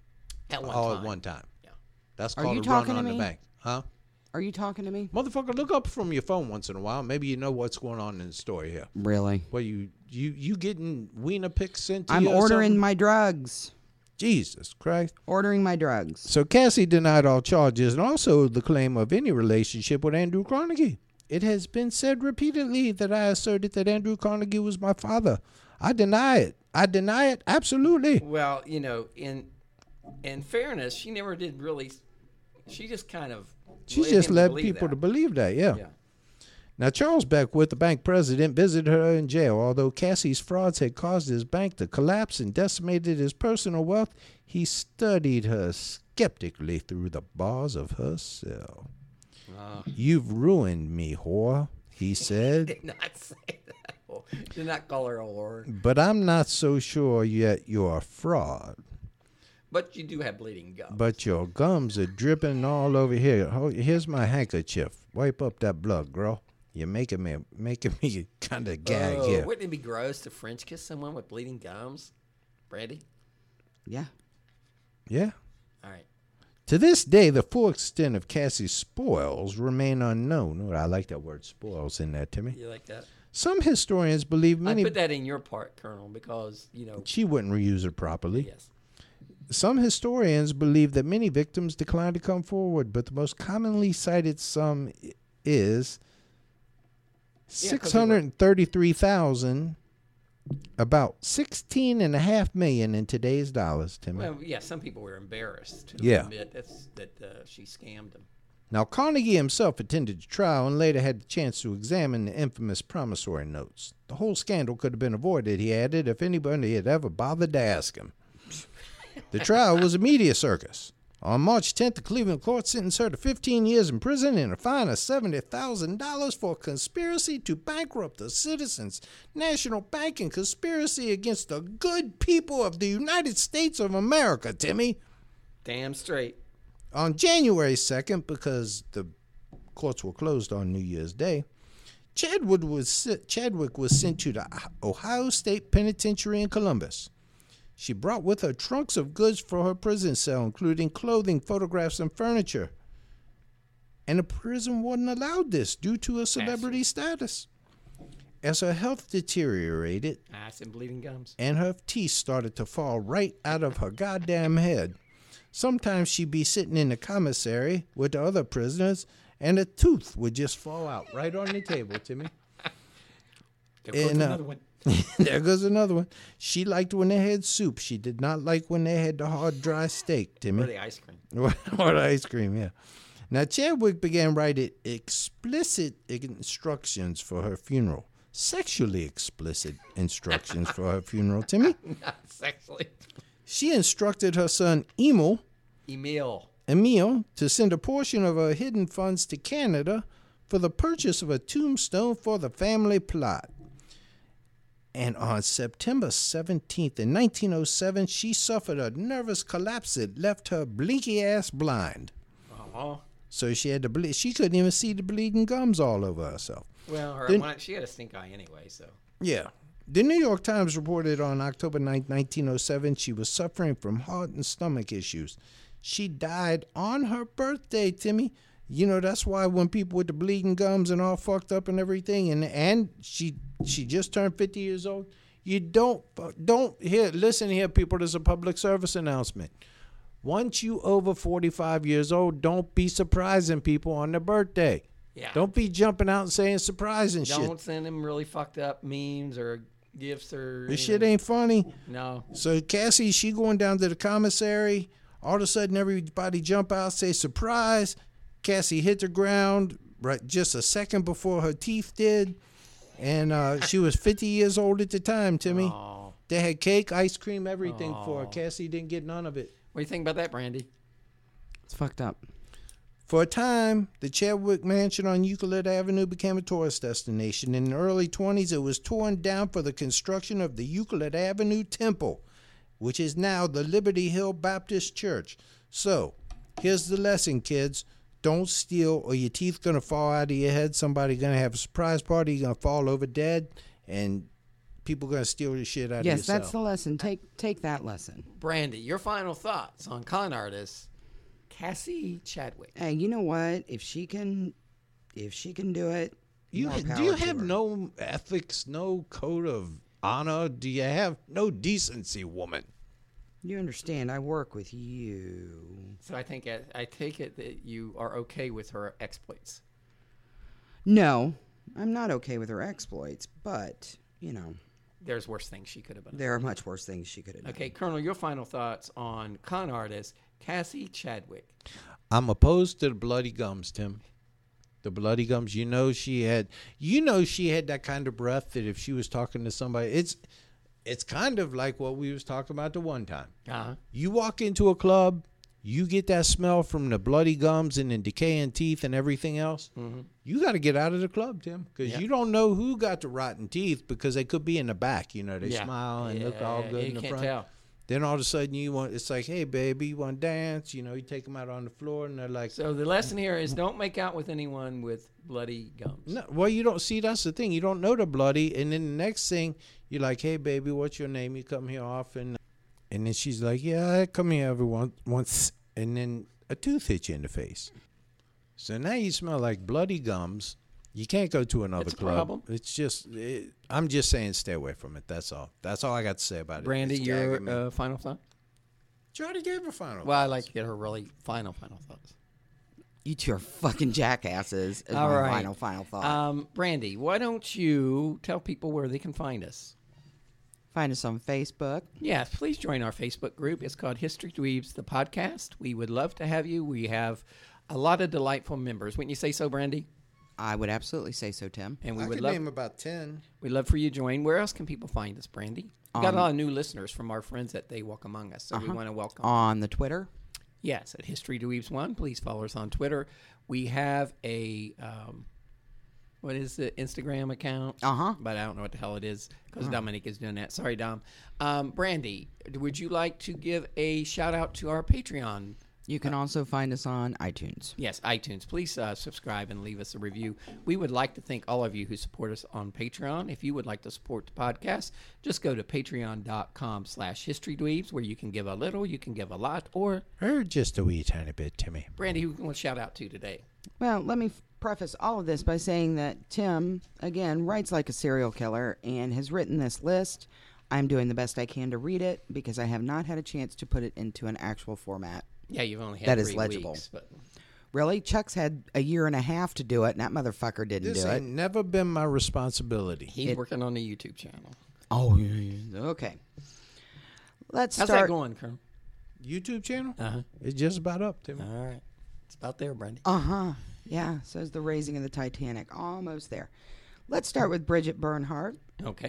At one all time. at one time. Yeah. That's Are called you a talking run to on me? the bank. Huh? Are you talking to me? Motherfucker, look up from your phone once in a while. Maybe you know what's going on in the story here. Really? Well, you you you getting wiener pics sent to I'm you or ordering something? my drugs. Jesus Christ. Ordering my drugs. So Cassie denied all charges and also the claim of any relationship with Andrew Carnegie. It has been said repeatedly that I asserted that Andrew Carnegie was my father. I deny it. I deny it absolutely. Well, you know, in in fairness, she never did really. She just kind of. She led just him led believe people that. to believe that, yeah. Yeah. Now, Charles Beckwith, the bank president, visited her in jail. Although Cassie's frauds had caused his bank to collapse and decimated his personal wealth, he studied her skeptically through the bars of her cell. Uh, You've ruined me, whore, he said. did not say that. Well, did not call her a whore. But I'm not so sure yet you're a fraud. But you do have bleeding gums. But your gums are dripping all over here. Hold- Here's my handkerchief. Wipe up that blood, girl. You're making me making me kind of gag oh, here. wouldn't it be gross to French kiss someone with bleeding gums? Brandy? Yeah. Yeah. All right. To this day, the full extent of Cassie's spoils remain unknown. Oh, I like that word spoils in there, Timmy. You like that? Some historians believe I many put that in your part, Colonel, because, you know, she wouldn't reuse it properly. yes. Some historians believe that many victims declined to come forward, but the most commonly cited sum i- is Yeah, 'cause six hundred thirty-three thousand About sixteen and a half million in today's dollars, Timmy. Well, yeah, some people were embarrassed to Yeah. admit that's, that uh, she scammed them. Now, Carnegie himself attended the trial and later had the chance to examine the infamous promissory notes. The whole scandal could have been avoided, he added, if anybody had ever bothered to ask him. The trial was a media circus. On March tenth, the Cleveland court sentenced her to fifteen years in prison and a fine of seventy thousand dollars for conspiracy to bankrupt the Citizens National Bank and conspiracy against the good people of the United States of America, Timmy. Damn straight. On January second, because the courts were closed on New Year's Day, Chadwick was, Chadwick was sent to the Ohio State Penitentiary in Columbus. She brought with her trunks of goods for her prison cell, including clothing, photographs, and furniture. And the prison warden allowed this due to her celebrity status. As her health deteriorated Ah, some bleeding gums. and her teeth started to fall right out of her goddamn head, sometimes she'd be sitting in the commissary with the other prisoners, and a tooth would just fall out right on the table, Timmy. There goes And, uh, another one. There goes another one. She liked when they had soup. She did not like when they had the hard, dry steak, Timmy. Or the ice cream. Or the ice cream, yeah. Now, Chadwick began writing explicit instructions for her funeral. Sexually explicit instructions for her funeral, Timmy. Not sexually. She instructed her son, Emil, Emil. Emil, to send a portion of her hidden funds to Canada for the purchase of a tombstone for the family plot. And on September seventeenth in nineteen oh seven, she suffered a nervous collapse that left her blinky ass blind. Uh-huh. So she had to ble- she couldn't even see the bleeding gums all over herself. Well, her, Then- one, she had a stink eye anyway, so. Yeah. The New York Times reported on October ninth, nineteen oh seven, she was suffering from heart and stomach issues. She died on her birthday, Timmy. You know, that's why when people with the bleeding gums and all fucked up and everything, and and she she just turned fifty years old, you don't, don't hear, listen here, people, there's a public service announcement. Once you over forty-five years old, don't be surprising people on their birthday. Yeah. Don't be jumping out and saying surprising shit. Don't send them really fucked up memes or gifts or. This you shit know. ain't funny. No. So Cassie, she going down to the commissary. All of a sudden, everybody jump out, say surprise. Cassie hit the ground right just a second before her teeth did, and uh, she was fifty years old at the time. Timmy, Oh. they had cake, ice cream, everything for her. Cassie didn't get none of it. What do you think about that, Brandy? It's fucked up. For a time, the Chadwick Mansion on Euclid Avenue became a tourist destination. In the early twenties, it was torn down for the construction of the Euclid Avenue Temple, which is now the Liberty Hill Baptist Church. So, here's the lesson, kids. Don't steal or your teeth going to fall out of your head. Somebody going to have a surprise party. You're going to fall over dead, and people going to steal the shit out Yes, of yourself. that's the lesson. Take take that lesson. Brandy, your final thoughts on con artist Cassie Chadwick. Hey, you know what? If she can, if she can do it, You, more do power you to have her. no ethics, no code of honor? Do you have no decency, woman? You understand? I work with you. So I think I, I take it that you are okay with her exploits. No, I'm not okay with her exploits, but you know, There's worse things she could have done. there are much worse things she could have done. Okay, Colonel, your final thoughts on con artist Cassie Chadwick. I'm opposed to the bloody gums, Tim. The bloody gums. You know she had. You know she had that kind of breath that if she was talking to somebody, it's, it's kind of like what we was talking about the one time. Uh-huh. You walk into a club, you get that smell from the bloody gums and the decaying teeth and everything else. Mm-hmm. You got to get out of the club, Tim, because Yep. you don't know who got the rotten teeth because they could be in the back. You know, they Yeah. smile and look all Yeah, good you in the can't front. tell. Then all of a sudden you want, it's like, hey, baby, you want to dance? You know, you take them out on the floor and they're like, So the lesson here is don't make out with anyone with bloody gums. no, well, you don't see. That's the thing. You don't know the bloody, and then the next thing you're like, "Hey, baby, what's your name? You come here often?" And then she's like, "Yeah, I come here every once." once. And then a tooth hits you in the face. So now you smell like bloody gums. You can't go to another It's a club. problem. It's just, it, I'm just saying, stay away from it. That's all. That's all I got to say about it. Brandy, It's your gagging me. uh, final thought? She already gave her final. Well, I thoughts. like to get her really final, final thoughts. You two are fucking jackasses. Is All my right. final, final thought. Um, Brandy, why don't you tell people where they can find us? Find us on Facebook. Yes, please join our Facebook group. It's called History Dweebs, the podcast. We would love to have you. We have a lot of delightful members. Wouldn't you say so, Brandy? I would absolutely say so, Tim. And we I would could love name about ten. we'd love for you to join. Where else can people find us, Brandy? We got Um, a lot of new listeners from our friends that They Walk Among Us, so we want to welcome them. On the Twitter. Yes, at History Dweebs one. Please follow us on Twitter. We have a um, what is the Instagram account? Uh-huh. But I don't know what the hell it is because Dominique is doing that. Sorry, Dom. Um, Brandy, would you like to give a shout out to our Patreon? You can also find us on iTunes. Yes, iTunes. Please uh, subscribe and leave us a review. We would like to thank all of you who support us on Patreon. If you would like to support the podcast, just go to patreon.com slash historydweebs where you can give a little, you can give a lot, or, Or just a wee tiny bit, Timmy. Brandy, who can we shout out to today? Well, let me f- preface all of this by saying that Tim, again, writes like a serial killer and has written this list. I'm doing the best I can to read it because I have not had a chance to put it into an actual format. Yeah, you've only had That three is legible. weeks, but Really? Chuck's had a year and a half to do it, and that motherfucker didn't This do ain't it. never been my responsibility. he's It- working on the YouTube channel. Oh, yeah, yeah. Okay. Let's How's start. that going, Colonel? YouTube channel? Uh-huh. It's just about up, Timmy. All right. It's about there, Brandy. Uh-huh. Yeah, so is the raising of the Titanic. Almost there. Let's start with Bridget Bernhardt, Okay.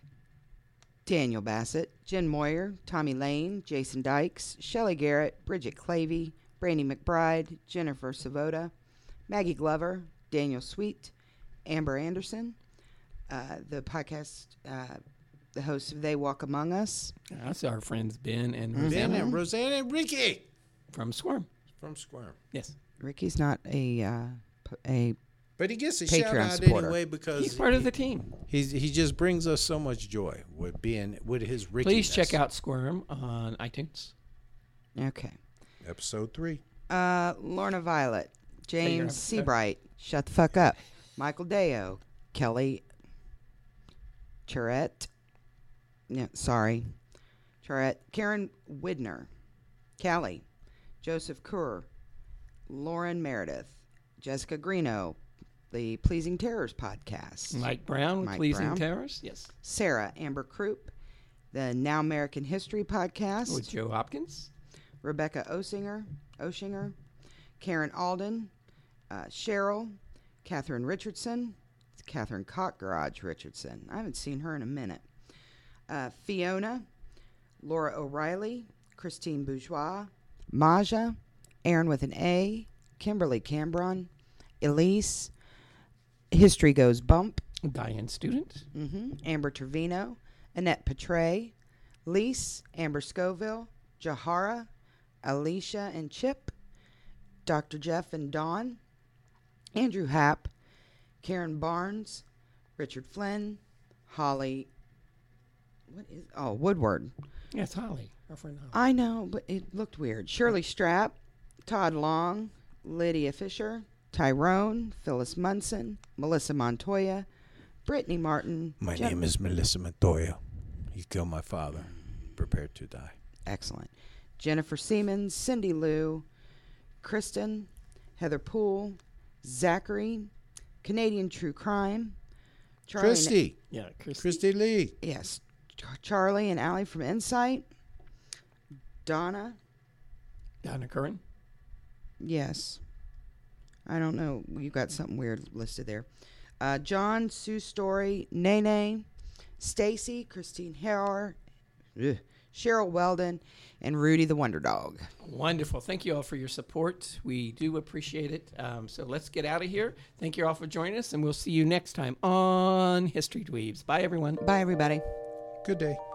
Daniel Bassett, Jen Moyer, Tommy Lane, Jason Dykes, Shelley Garrett, Bridget Clavey, Brandy McBride, Jennifer Savoda, Maggie Glover, Daniel Sweet, Amber Anderson, uh, the podcast, uh, the hosts of They Walk Among Us. That's our friends Ben and Mm-hmm. Rosanna Ben and Rosanna and Ricky from Squirm. from Squirm. Yes. Ricky's not a uh, p- a But he gets a Patreon shout out supporter. anyway because He's part of he- the team. He's he just brings us so much joy with being with his Ricky. Please check out Squirm on iTunes. okay. episode three. Uh, Lorna Violet, James episode. Seabright, shut the fuck up. Michael Deo, Kelly Charette, yeah, sorry, Charette, Karen Widner, Callie, Joseph Kerr, Lauren Meredith, Jessica Greeno, the Pleasing Terrors podcast, Mike Brown with Mike Pleasing Brown. Terrors. Yes. Sarah Amber Croup, the Now American History podcast, With Joe Hopkins. Rebecca Osinger, Oshinger, Karen Alden, uh, Cheryl, Catherine Richardson, it's Catherine Cock Garage Richardson. I haven't seen her in a minute. Uh, Fiona, Laura O'Reilly, Christine Bourgeois, Maja, Aaron with an A, Kimberly Cambron, Elise, History Goes Bump, Diane Student. hmm Amber Trevino, Annette Petray, Lise, Amber Scoville, Jahara, Alicia and Chip, Doctor Jeff and Dawn, Andrew Happ, Karen Barnes, Richard Flynn, Holly, what is, oh, Woodward. Yes, Holly. Our friend Holly. I know, but it looked weird. Shirley Strapp, Todd Long, Lydia Fisher, Tyrone, Phyllis Munson, Melissa Montoya, Brittany Martin. My Jen- name is Melissa Montoya. You killed my father. Prepare to die. Excellent. Jennifer Siemens, Cindy Lou, Kristen, Heather Poole, Zachary, Canadian True Crime, Charlie. Christy. Yeah, Christy. Christy Lee. Yes, Char- Charlie and Allie from Insight. Donna. Donna Curran. Yes. I don't know. You've got something weird listed there. Uh, John, Sue Story, Nene, Stacy, Christine Harrower, ugh, Cheryl Weldon, and Rudy the Wonder Dog. Wonderful. Thank you all for your support. We do appreciate it. Um, so let's get out of here. Thank you all for joining us, and we'll see you next time on History Dweebs. Bye, everyone. Bye, everybody. Good day.